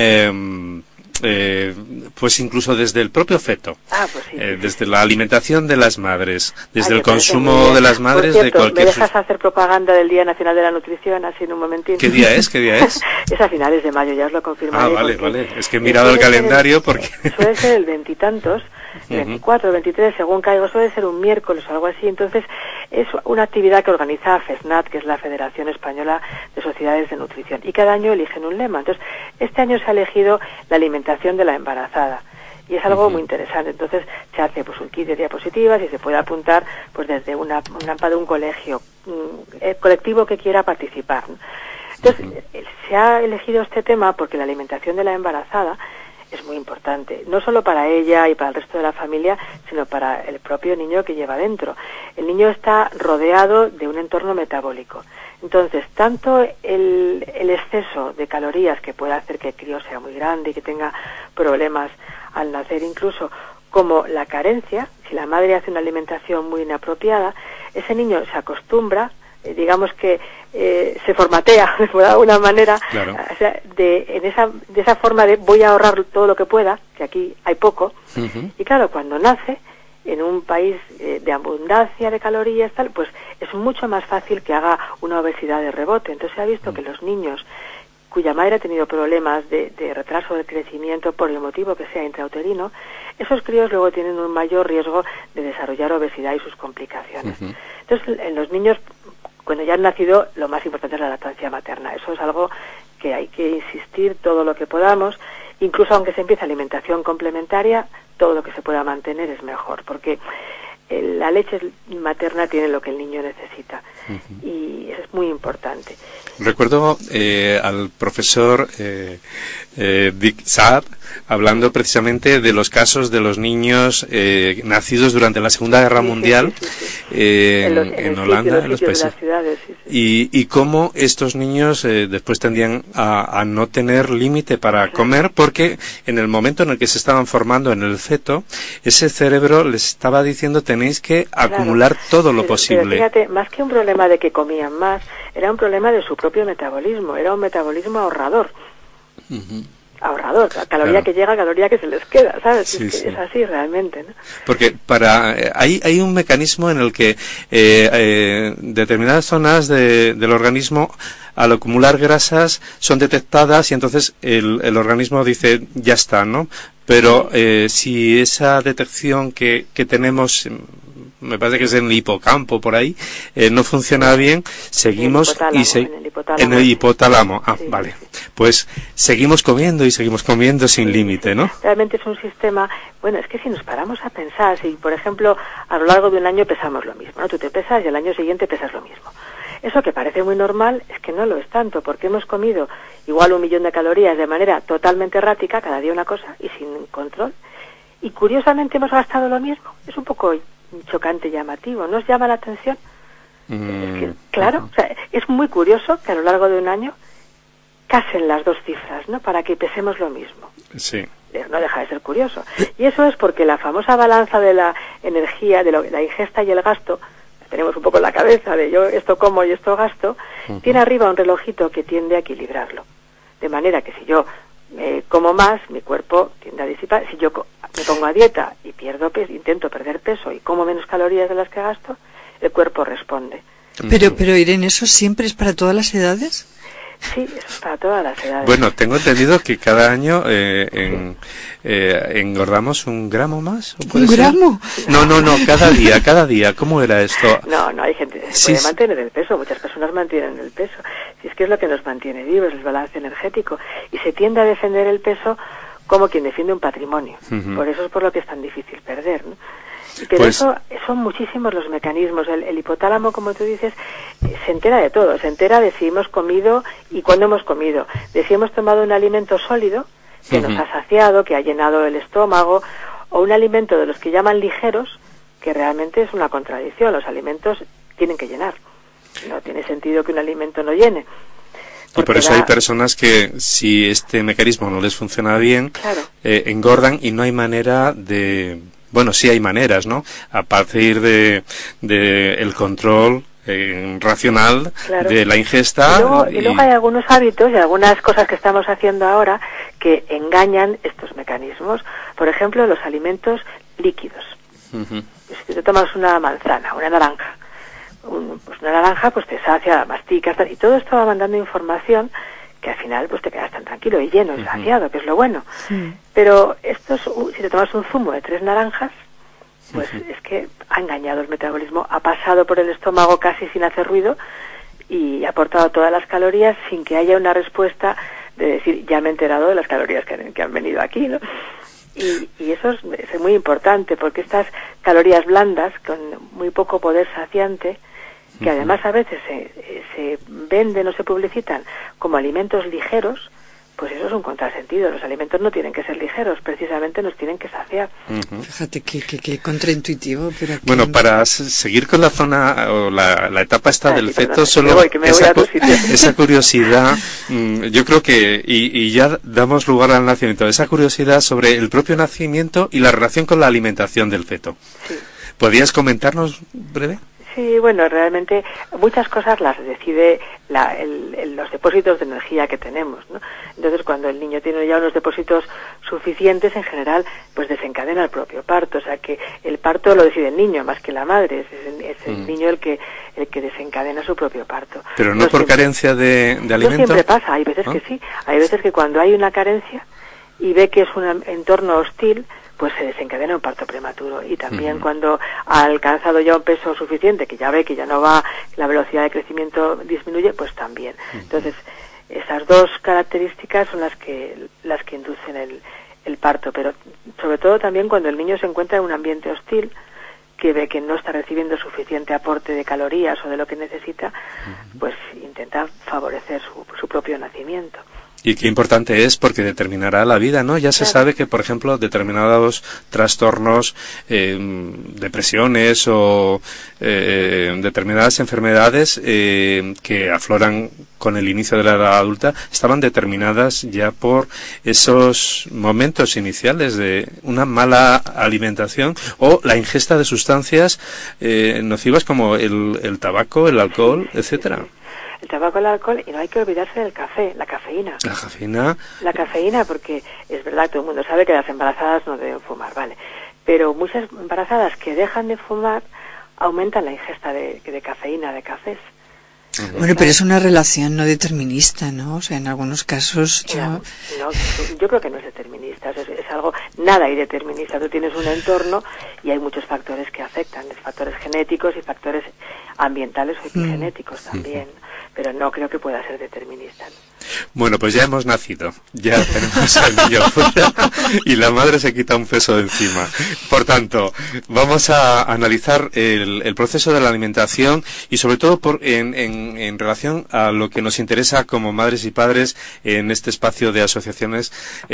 Speaker 1: Pues incluso desde el propio feto,
Speaker 7: Pues sí,
Speaker 1: desde la alimentación de las madres, desde el consumo de las madres. Por cierto, de cualquier...
Speaker 7: ¿Me dejas hacer propaganda del Día Nacional de la Nutrición así en un momentito?
Speaker 1: ¿Qué día es?
Speaker 7: Es a finales de mayo, ya os lo confirmaré.
Speaker 1: Vale. Es que he mirado el calendario porque...
Speaker 7: Suele ser el 20 y tantos, 24, 23, según caigo, suele ser un miércoles o algo así. Entonces, es una actividad que organiza FESNAT, que es la Federación Española de Sociedades de Nutrición, y cada año eligen un lema. Entonces, este año se ha elegido la alimentación de la embarazada, y es algo muy interesante. Entonces, se hace pues un kit de diapositivas y se puede apuntar pues desde una AMPA de un colegio, el colectivo que quiera participar, ¿no? Entonces, se ha elegido este tema porque la alimentación de la embarazada es muy importante, no solo para ella y para el resto de la familia, sino para el propio niño que lleva dentro. El niño está rodeado de un entorno metabólico. Entonces, tanto el exceso de calorías que puede hacer que el crío sea muy grande y que tenga problemas al nacer incluso, como la carencia, si la madre hace una alimentación muy inapropiada, ese niño se acostumbra, digamos que se formatea de alguna manera,
Speaker 1: claro.
Speaker 7: O sea, de esa forma de voy a ahorrar todo lo que pueda, que aquí hay poco, y claro, cuando nace en un país de abundancia de calorías, tal, pues es mucho más fácil que haga una obesidad de rebote. Entonces se ha visto que los niños cuya madre ha tenido problemas de retraso del crecimiento por el motivo que sea intrauterino, esos críos luego tienen un mayor riesgo de desarrollar obesidad y sus complicaciones. Entonces, en los niños, cuando ya han nacido, lo más importante es la lactancia materna. Eso es algo que hay que insistir todo lo que podamos, incluso aunque se empiece alimentación complementaria, todo lo que se pueda mantener es mejor, porque la leche materna tiene lo que el niño necesita, y eso es muy importante.
Speaker 1: Recuerdo al profesor Dick Saad hablando precisamente de los casos de los niños nacidos durante la Segunda Guerra Mundial en Holanda, en los países, y cómo estos niños después tendían a no tener límite para comer, porque en el momento en el que se estaban formando en el feto, ese cerebro les estaba diciendo tenéis que acumular todo lo posible.
Speaker 7: Pero fíjate, más que un problema de que comían más, era un problema de su propio metabolismo, era un metabolismo ahorrador. Ahorrador, caloría que llega, caloría que se les queda, ¿sabes? Es así realmente, ¿no?
Speaker 1: Porque hay un mecanismo en el que determinadas zonas del organismo, al acumular grasas, son detectadas y entonces el organismo dice ya está, ¿no? Pero si esa detección que tenemos, me parece que es en el hipocampo por ahí, no funciona bien, seguimos en el hipotálamo. Vale. Pues seguimos comiendo sin límite, ¿no?
Speaker 7: Realmente es un sistema, bueno, es que si nos paramos a pensar, si por ejemplo a lo largo de un año pesamos lo mismo, ¿no? Tú te pesas y al año siguiente pesas lo mismo. Eso que parece muy normal es que no lo es tanto, porque hemos comido igual 1 millón de calorías de manera totalmente errática, cada día una cosa y sin control. Y curiosamente hemos gastado lo mismo. Es un poco chocante y llamativo. ¿No os llama la atención? Es que, claro, o sea, es muy curioso que a lo largo de un año casen las dos cifras, ¿no? Para que pesemos lo mismo.
Speaker 1: Sí.
Speaker 7: No deja de ser curioso. Y eso es porque la famosa balanza de la energía, de la ingesta y el gasto, tenemos un poco en la cabeza de yo esto como y esto gasto, tiene arriba un relojito que tiende a equilibrarlo. De manera que si yo como más, mi cuerpo tiende a disipar. Si yo me pongo a dieta y pierdo peso, intento perder peso y como menos calorías de las que gasto, el cuerpo responde.
Speaker 2: Pero Irene, ¿eso siempre es para todas las edades?
Speaker 7: Sí, eso es para todas las edades.
Speaker 1: Bueno, tengo entendido que cada año engordamos 1 gramo más.
Speaker 2: ¿Un gramo?
Speaker 1: No, cada día. ¿Cómo era esto?
Speaker 7: No, hay gente que puede mantener el peso. Muchas personas mantienen el peso. Si es que es lo que nos mantiene vivos, el balance energético. Y se tiende a defender el peso como quien defiende un patrimonio. Por eso es por lo que es tan difícil perder, ¿no? Pero
Speaker 1: Pues-
Speaker 7: eso son muchísimos los mecanismos. El hipotálamo, como tú dices, se entera de todo. Se entera de si hemos comido y cuándo hemos comido, de si hemos tomado un alimento sólido que nos ha saciado, que ha llenado el estómago, o un alimento de los que llaman ligeros, que realmente es una contradicción. Los alimentos tienen que llenar. No tiene sentido que un alimento no llene.
Speaker 1: Y por
Speaker 7: Porque
Speaker 1: eso hay personas que, si este mecanismo no les funciona bien,
Speaker 7: Claro.
Speaker 1: engordan y no hay manera de... Bueno, sí hay maneras, ¿no? A partir de el control racional
Speaker 7: Claro.
Speaker 1: de la ingesta.
Speaker 7: Y luego hay algunos hábitos y algunas cosas que estamos haciendo ahora que engañan estos mecanismos. Por ejemplo, los alimentos líquidos.
Speaker 1: Ujú.
Speaker 7: Si te tomas una manzana, una naranja, pues una naranja pues te sacia, la masticas, tal, y todo esto va mandando información que al final pues te quedas tan tranquilo y lleno y saciado, que es lo bueno. Pero si te tomas un zumo de 3 naranjas, pues es que ha engañado el metabolismo, ha pasado por el estómago casi sin hacer ruido y ha aportado todas las calorías sin que haya una respuesta de decir, ya me he enterado de las calorías que han venido aquí, ¿no? Y eso es muy importante, porque estas calorías blandas, con muy poco poder saciante, que además a veces se venden o se publicitan como alimentos ligeros, pues eso es un contrasentido. Los alimentos no tienen que ser ligeros, precisamente nos tienen que saciar.
Speaker 2: Fíjate que contraintuitivo, pero...
Speaker 1: Bueno, para seguir con la zona o la etapa esta del feto,
Speaker 7: perdona,
Speaker 1: solo
Speaker 7: que me voy a otro sitio.
Speaker 1: esa curiosidad, yo creo que, y ya damos lugar al nacimiento, esa curiosidad sobre el propio nacimiento y la relación con la alimentación del feto.
Speaker 7: Sí.
Speaker 1: ¿Podrías comentarnos breve?
Speaker 7: Sí, bueno, realmente muchas cosas las decide los depósitos de energía que tenemos, ¿no? Entonces, cuando el niño tiene ya unos depósitos suficientes, en general, pues desencadena el propio parto. O sea, que el parto lo decide el niño más que la madre. Es el niño el que desencadena su propio parto.
Speaker 1: Pero no por
Speaker 7: siempre,
Speaker 1: carencia de
Speaker 7: no
Speaker 1: alimento.
Speaker 7: siempre pasa. Hay veces que sí. Hay veces que cuando hay una carencia y ve que es un entorno hostil, pues se desencadena un parto prematuro. Y también cuando ha alcanzado ya un peso suficiente, que ya ve que ya no va, la velocidad de crecimiento disminuye, pues también. Entonces, esas dos características son las que inducen el parto, pero sobre todo también cuando el niño se encuentra en un ambiente hostil, que ve que no está recibiendo suficiente aporte de calorías o de lo que necesita, pues intenta favorecer su propio nacimiento.
Speaker 1: Y qué importante es porque determinará la vida, ¿no? Ya se sabe que, por ejemplo, determinados trastornos, depresiones o determinadas enfermedades que afloran con el inicio de la edad adulta estaban determinadas ya por esos momentos iniciales de una mala alimentación o la ingesta de sustancias nocivas como el tabaco, el alcohol, etcétera.
Speaker 7: El tabaco, el alcohol, y no hay que olvidarse del café, la cafeína.
Speaker 1: La cafeína.
Speaker 7: La cafeína, porque es verdad, todo el mundo sabe que las embarazadas no deben fumar, ¿vale? Pero muchas embarazadas que dejan de fumar aumentan la ingesta de cafeína, de cafés.
Speaker 2: Bueno, pero es una relación no determinista, ¿no? O sea, en algunos casos
Speaker 7: yo creo que no es determinista, es algo nada indeterminista. Tú tienes un entorno y hay muchos factores que afectan, factores genéticos y factores ambientales o epigenéticos también, pero no creo que pueda ser determinista, ¿no?
Speaker 1: Bueno, pues ya hemos nacido, ya tenemos al niño fuera y la madre se quita un peso de encima. Por tanto, vamos a analizar el proceso de la alimentación y sobre todo en relación a lo que nos interesa como madres y padres en este espacio de asociaciones,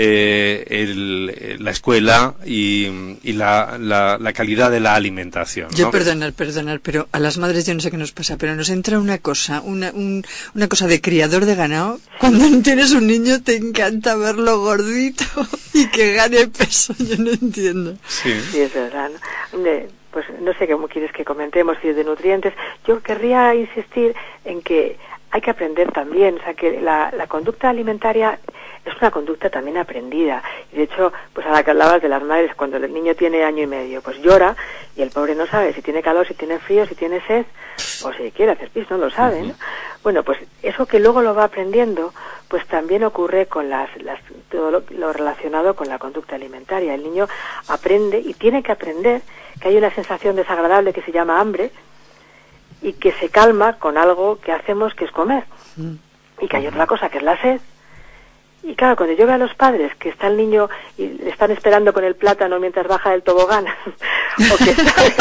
Speaker 1: la escuela y la calidad de la alimentación, ¿no?
Speaker 2: Yo perdonar, pero a las madres yo no sé qué nos pasa, pero nos entra una cosa de criador de ganado. Cuando tienes un niño te encanta verlo gordito y que gane peso, yo no entiendo.
Speaker 7: Sí, es verdad, ¿no? Pues no sé cómo quieres que comentemos, si es de nutrientes. Yo querría insistir en que hay que aprender también, o sea, que la conducta alimentaria es una conducta también aprendida. Y de hecho, pues a la que hablabas de las madres, cuando el niño tiene año y medio, pues llora y el pobre no sabe si tiene calor, si tiene frío, si tiene sed o si quiere hacer pis, no lo sabe, ¿no? Bueno, pues eso que luego lo va aprendiendo, pues también ocurre con todo lo relacionado con la conducta alimentaria. El niño aprende y tiene que aprender que hay una sensación desagradable que se llama hambre y que se calma con algo que hacemos, que es comer. Y que hay otra cosa que es la sed Y claro, cuando yo veo a los padres que está el niño y le están esperando con el plátano mientras baja del tobogán, o que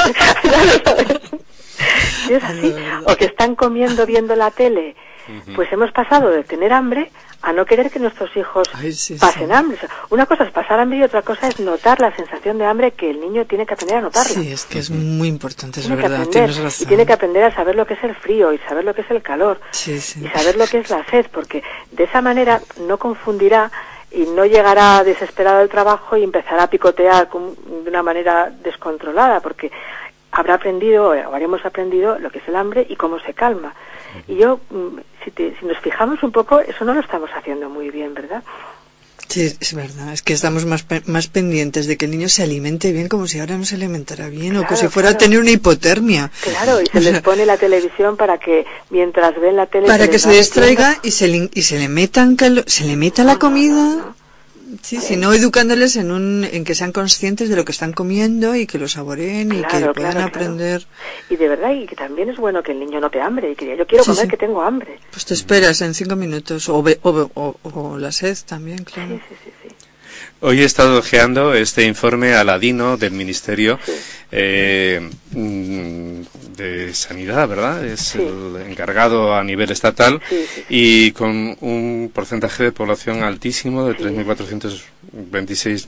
Speaker 7: es así, o que están comiendo viendo la tele, pues hemos pasado de tener hambre a no querer que nuestros hijos pasen hambre. O sea, una cosa es pasar hambre y otra cosa es notar la sensación de hambre, que el niño tiene que aprender a notarla.
Speaker 2: Sí, es que es muy importante, es
Speaker 7: tiene
Speaker 2: verdad,
Speaker 7: tienes razón. Y tiene que aprender a saber lo que es el frío y saber lo que es el calor y saber lo que es la sed, porque de esa manera no confundirá y no llegará desesperado al trabajo y empezará a picotear de una manera descontrolada, porque habrá aprendido, o habremos aprendido lo que es el hambre y cómo se calma. Y yo, si nos fijamos un poco, eso no lo estamos haciendo muy bien, ¿verdad?
Speaker 2: Sí, es verdad, es que estamos más pendientes de que el niño se alimente bien, como si ahora no se alimentara bien, o como si fuera a tener una hipotermia.
Speaker 7: Claro, y se les pone la televisión para que mientras ven la tele...
Speaker 2: Para que se distraiga y se le meta la comida... Sí, sino educándoles en que sean conscientes de lo que están comiendo y que lo saboreen y que puedan aprender.
Speaker 7: Y de verdad, y que también es bueno que el niño note hambre y que diga, yo quiero comer, que tengo hambre.
Speaker 2: Pues te esperas en 5 minutos, o la sed también, claro.
Speaker 7: Sí.
Speaker 1: Hoy he estado ojeando este informe aladino del Ministerio de Sanidad, ¿verdad? Es el encargado a nivel estatal y con un porcentaje de población altísimo de 3.426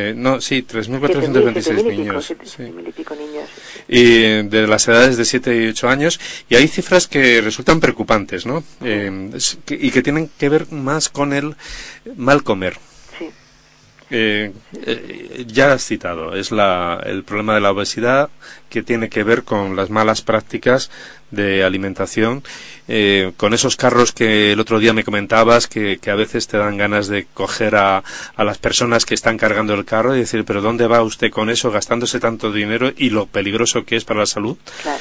Speaker 1: niños.
Speaker 7: 7.000 y pico niños.
Speaker 1: Y de las edades de 7 y 8 años, y hay cifras que resultan preocupantes, ¿no? Y que tienen que ver más con el mal comer. Ya has citado, es el problema de la obesidad, que tiene que ver con las malas prácticas de alimentación, con esos carros que el otro día me comentabas que a veces te dan ganas de coger a las personas que están cargando el carro y decir, pero ¿dónde va usted con eso, gastándose tanto dinero y lo peligroso que es para la salud?
Speaker 7: Claro.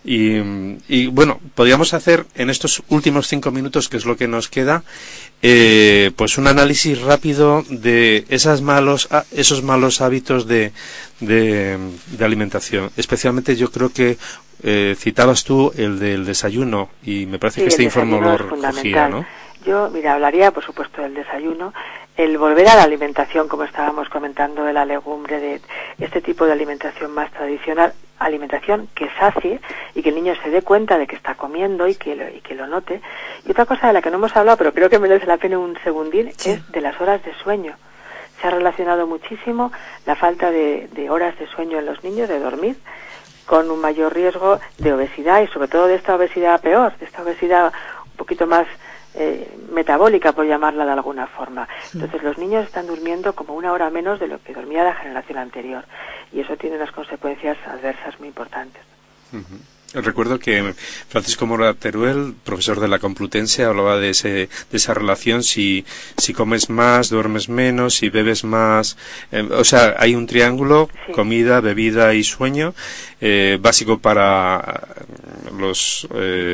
Speaker 1: Y bueno, podríamos hacer en estos últimos 5 minutos, que es lo que nos queda, pues un análisis rápido de esos malos hábitos de alimentación. Especialmente yo creo que citabas tú el del desayuno, y me parece que este informe lo recogía, ¿no?
Speaker 7: Yo, hablaría, por supuesto, del desayuno, el volver a la alimentación, como estábamos comentando, de la legumbre, de este tipo de alimentación más tradicional, alimentación que sacie y que el niño se dé cuenta de que está comiendo y que lo note. Y otra cosa de la que no hemos hablado, pero creo que merece la pena un segundín, es de las horas de sueño. Se ha relacionado muchísimo la falta de horas de sueño en los niños, de dormir, con un mayor riesgo de obesidad y sobre todo de esta obesidad peor, de esta obesidad un poquito más metabólica, por llamarla de alguna forma. Entonces los niños están durmiendo como 1 hora menos de lo que dormía la generación anterior, y eso tiene unas consecuencias adversas muy importantes.
Speaker 1: Recuerdo que Francisco Mora Teruel, profesor de la Complutense, hablaba de esa relación, si comes más, duermes menos, si bebes más, o sea, hay un triángulo, comida, bebida y sueño, básico para los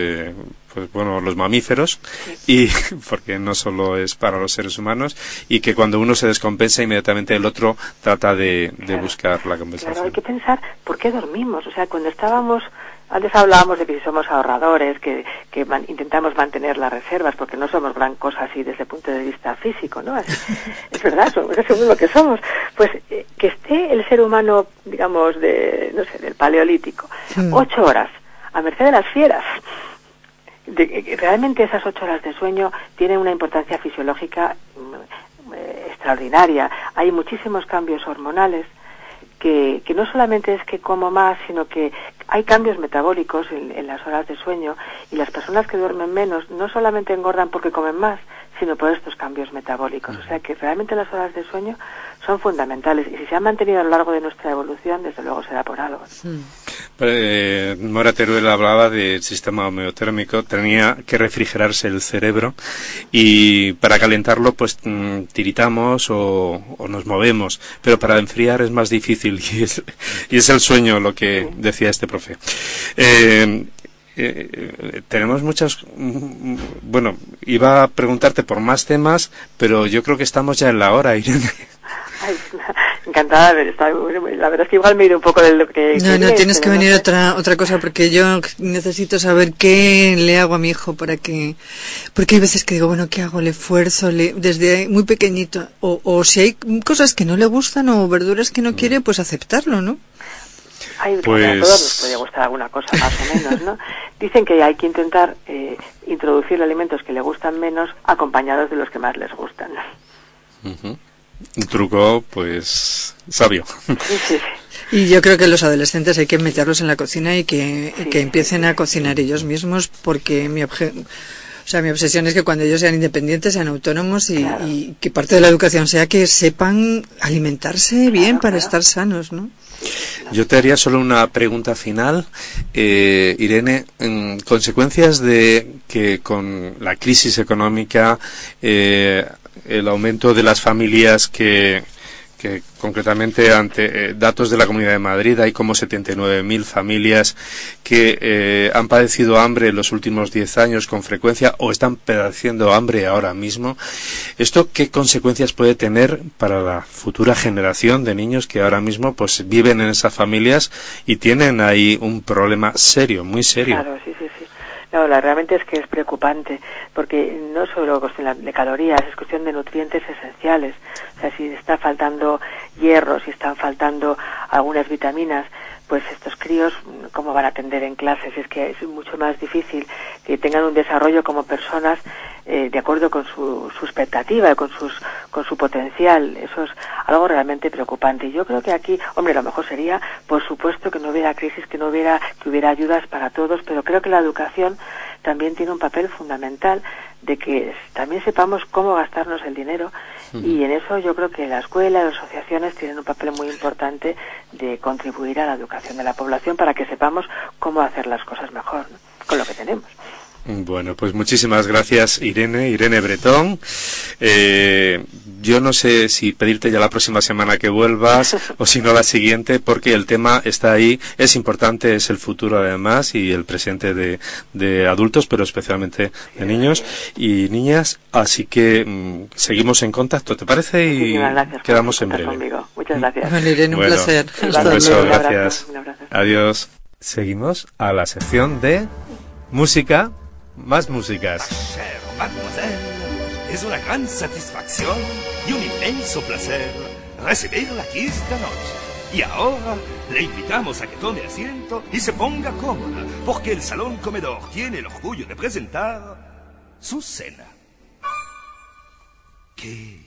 Speaker 1: mamíferos, y porque no solo es para los seres humanos, y que cuando uno se descompensa, inmediatamente el otro trata de buscar la compensación.
Speaker 7: Claro, hay que pensar por qué dormimos. O sea, cuando antes hablábamos de que si somos ahorradores, que intentamos mantener las reservas, porque no somos gran cosa así desde el punto de vista físico, ¿no? Así, es verdad, somos lo que somos. Pues que esté el ser humano, digamos, del paleolítico, 8 horas, a merced de las fieras. Realmente esas 8 horas de sueño tienen una importancia fisiológica extraordinaria. Hay muchísimos cambios hormonales que no solamente es que como más, sino que hay cambios metabólicos en las horas de sueño, y las personas que duermen menos no solamente engordan porque comen más, sino por estos cambios metabólicos. O sea que realmente las horas de sueño son fundamentales, y si se han mantenido a lo largo de nuestra evolución, desde luego será por algo.
Speaker 1: Mora Teruel hablaba del sistema homeotérmico, tenía que refrigerarse el cerebro, y para calentarlo pues tiritamos o nos movemos, pero para enfriar es más difícil, y es el sueño lo que decía este profe. Tenemos muchas... Bueno, iba a preguntarte por más temas, pero yo creo que estamos ya en la hora, Irene.
Speaker 7: Ay, encantada. La verdad es que igual me iré un poco de lo que...
Speaker 2: No, tienes que venir otra cosa, porque yo necesito saber qué le hago a mi hijo porque hay veces que digo, bueno, ¿qué hago? Le esfuerzo, desde muy pequeñito, o si hay cosas que no le gustan o verduras que no quiere, pues aceptarlo, ¿no?
Speaker 7: Pues... A todos nos podría gustar alguna cosa, más o menos, ¿no? Dicen que hay que intentar introducir alimentos que le gustan menos acompañados de los que más les gustan.
Speaker 1: Uh-huh. Un truco, pues, sabio.
Speaker 7: Sí.
Speaker 2: Y yo creo que los adolescentes hay que meterlos en la cocina y que empiecen a cocinar ellos mismos, porque mi obsesión es que cuando ellos sean independientes, sean autónomos y que parte de la educación sea que sepan alimentarse bien para estar sanos, ¿no?
Speaker 1: Yo te haría solo una pregunta final, Irene. Consecuencias de que con la crisis económica, el aumento de las familias que concretamente ante datos de la Comunidad de Madrid hay como 79.000 familias que han padecido hambre en los últimos 10 años con frecuencia o están padeciendo hambre ahora mismo. ¿Esto qué consecuencias puede tener para la futura generación de niños que ahora mismo pues viven en esas familias y tienen ahí un problema serio, muy serio?
Speaker 7: Claro, sí. No, realmente es que es preocupante, porque no solo cuestión de calorías, es cuestión de nutrientes esenciales. O sea, si está faltando hierro, si están faltando algunas vitaminas, pues estos críos, ¿cómo van a atender en clases? Es que es mucho más difícil que tengan un desarrollo como personas de acuerdo con su expectativa, con su potencial. Eso es algo realmente preocupante. Y yo creo que aquí, hombre, lo mejor sería, por supuesto, que no hubiera crisis, que hubiera ayudas para todos, pero creo que la educación también tiene un papel fundamental de que también sepamos cómo gastarnos el dinero, y en eso yo creo que la escuela, las asociaciones tienen un papel muy importante de contribuir a la educación de la población para que sepamos cómo hacer las cosas mejor, ¿no? Con lo que tenemos.
Speaker 1: Bueno, pues muchísimas gracias, Irene Bretón. Yo no sé si pedirte ya la próxima semana que vuelvas o si no la siguiente, porque el tema está ahí, es importante, es el futuro además y el presente de adultos, pero especialmente de niños y niñas, así que seguimos en contacto, ¿te parece? Y
Speaker 7: gracias,
Speaker 1: quedamos en breve.
Speaker 7: Conmigo. Muchas gracias.
Speaker 2: Vale, Irene, un placer.
Speaker 1: Un beso, gracias.
Speaker 7: Un abrazo.
Speaker 1: Adiós. Seguimos a la sección de música. Más músicas.
Speaker 8: Cher mademoiselle, es una gran satisfacción y un inmenso placer recibirla aquí esta noche. Y ahora le invitamos a que tome asiento y se ponga cómoda, porque el Salón Comedor tiene el orgullo de presentar su cena. ¡Qué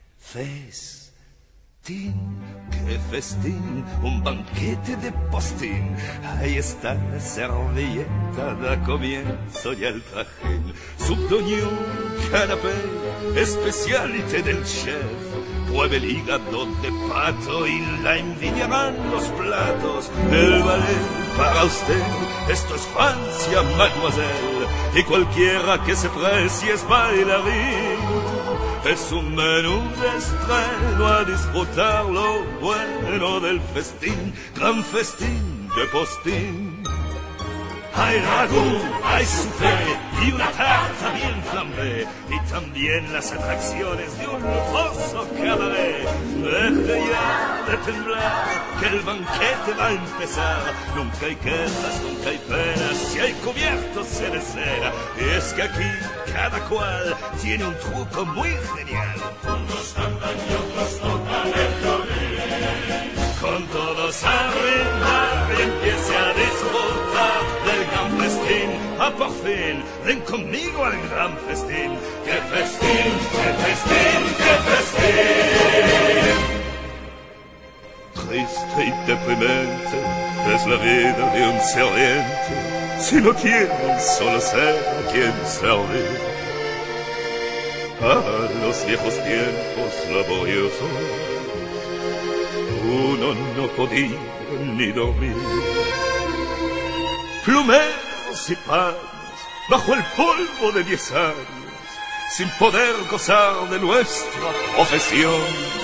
Speaker 8: festín! Un banquete de postín. Ahí está la servilleta, da comienzo ya el trajín. Soupe d'oignon, canapé, especialité del chef. Pruebe el hígado de pato y la envidiarán los platos. El ballet para usted, esto es Francia, mademoiselle. Y cualquiera que se precie es bailarín. Es un menú de estreno a disfrutar lo bueno del festín, gran festín de postín. Hay ragú, hay soufflé y una tarta bien flambé, y también las atracciones de un lujoso cabaret. Deje ya de temblar, que el banquete va a empezar. Nunca hay quejas, nunca hay penas, si hay cubiertos se desea. Y es que aquí cada cual tiene un truco muy genial. Unos cantan y otros tocan el violín. Con todos a brindar y empiece a disfrutar del gran festín. Por fin, ven conmigo al gran festín. ¡Qué festín, qué festín, qué festín! Triste y deprimente es la vida de un sirviente, si no quieren solo ser a quien servir. Los viejos tiempos laboriosos, uno no podía ni dormir. Plumeros y panes bajo el polvo de 10 años, sin poder gozar de nuestra profesión.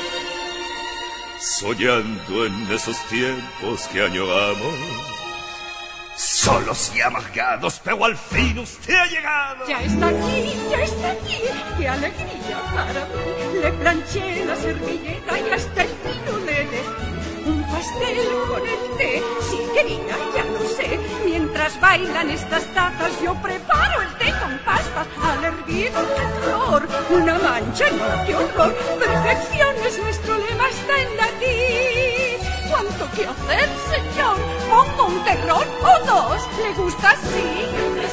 Speaker 8: Soñando en esos tiempos que añoramos, solos y amargados, pero al fin usted ha llegado.
Speaker 9: Ya está aquí, qué alegría para mí. Le planché la servilleta y hasta el vino le dejé. pastel con el té. Sí, querida, ya lo sé. Mientras bailan estas tazas, yo preparo el té con pastas. Al hervido, qué dolor, una mancha, no, qué horror. Perfección es nuestro lema, está en latín. ¿Cuánto que hacer, señor? ¿Pongo un terrón o dos? ¿Le gusta así?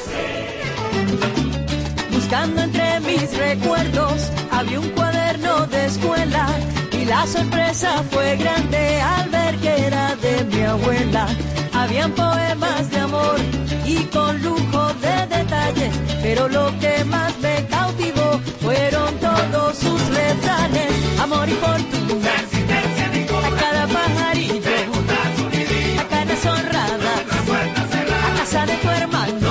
Speaker 6: Buscando entre mis recuerdos, había un cuaderno de escuela y la sorpresa fue grande al ver que era de mi abuela. Habían poemas de amor y con lujo de detalles, pero lo que más me cautivó fueron todos sus refranes. Amor y fortuna, a cada pajarillo, a canas honradas, a casa de tu hermano,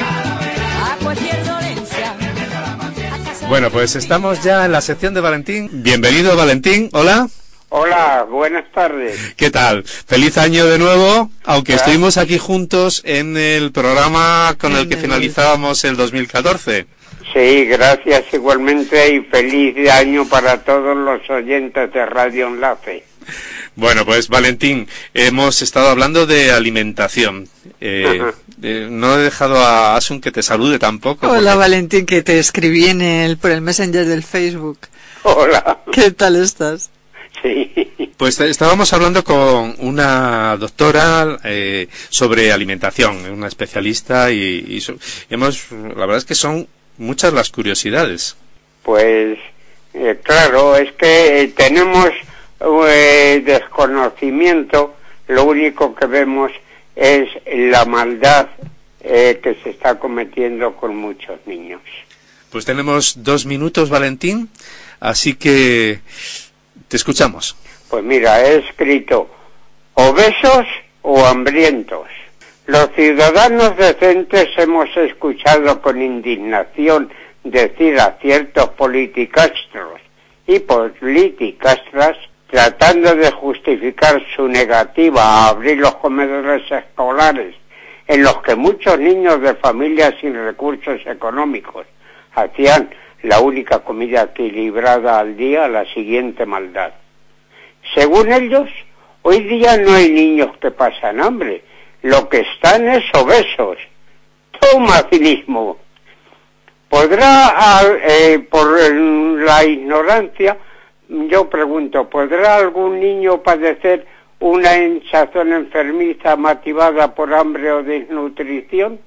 Speaker 6: a cualquier dolencia.
Speaker 1: Bueno, pues estamos ya en la sección de Valentín. Bienvenido, Valentín. Hola.
Speaker 10: Hola, buenas tardes.
Speaker 1: ¿Qué tal? Feliz año de nuevo, aunque estuvimos aquí juntos en el programa con el que finalizábamos el 2014.
Speaker 10: Sí, gracias igualmente y feliz año para todos los oyentes de Radio Enlace.
Speaker 1: Bueno, pues Valentín, hemos estado hablando de alimentación. No he dejado a Asun que te salude tampoco.
Speaker 2: Hola, Valentín, que te escribí por el Messenger del Facebook.
Speaker 10: Hola.
Speaker 2: ¿Qué tal estás?
Speaker 10: Sí.
Speaker 1: Pues estábamos hablando con una doctora sobre alimentación, una especialista y la verdad es que son muchas las curiosidades.
Speaker 10: Pues claro, es que tenemos desconocimiento, lo único que vemos es la maldad que se está cometiendo con muchos niños.
Speaker 1: Pues tenemos 2 minutos, Valentín, así que te escuchamos.
Speaker 10: Pues mira, he escrito obesos o hambrientos. Los ciudadanos decentes hemos escuchado con indignación decir a ciertos politicastros y politicastras, tratando de justificar su negativa a abrir los comedores escolares, en los que muchos niños de familias sin recursos económicos hacían la única comida equilibrada al día, la siguiente maldad. Según ellos, hoy día no hay niños que pasan hambre, lo que están es obesos. Toma cinismo. ¿Podrá, por la ignorancia, yo pregunto, ¿podrá algún niño padecer una hinchazón enfermiza motivada por hambre o desnutrición?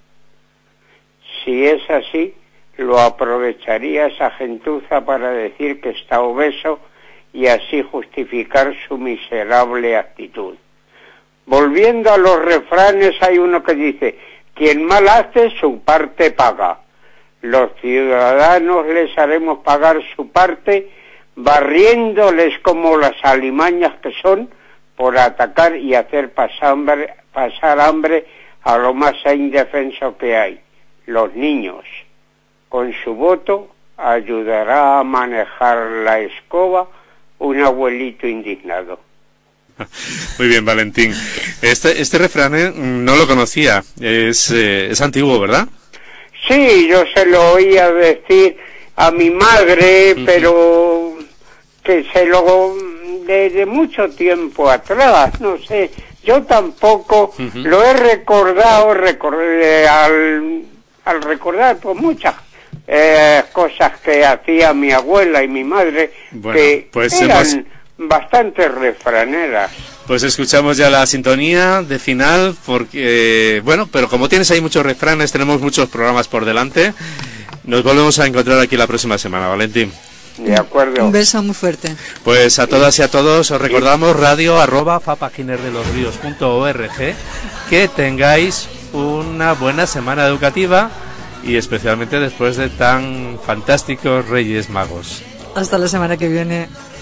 Speaker 10: Si es así, lo aprovecharía esa gentuza para decir que está obeso y así justificar su miserable actitud. Volviendo a los refranes, hay uno que dice, quien mal hace, su parte paga. Los ciudadanos les haremos pagar su parte, barriéndoles como las alimañas que son, por atacar y hacer pasar hambre a lo más indefenso que hay, los niños. Con su voto ayudará a manejar la escoba un abuelito indignado.
Speaker 1: Muy bien, Valentín. Este refrán no lo conocía, es antiguo, ¿verdad?
Speaker 10: Sí, yo se lo oía decir a mi madre, pero que se lo desde mucho tiempo atrás, no sé, yo tampoco lo he recordado, al recordar pues muchas cosas que hacía mi abuela y mi madre, bueno, que pues eran bastante refraneras.
Speaker 1: Pues escuchamos ya la sintonía de final, porque bueno, pero como tienes ahí muchos refranes, tenemos muchos programas por delante. Nos volvemos a encontrar aquí la próxima semana, Valentín.
Speaker 10: De acuerdo.
Speaker 2: Un beso muy fuerte.
Speaker 1: Pues a todas y a todos os recordamos radio@fapaginerdelosrios.org, que tengáis una buena semana educativa y especialmente después de tan fantásticos Reyes Magos.
Speaker 2: Hasta la semana que viene.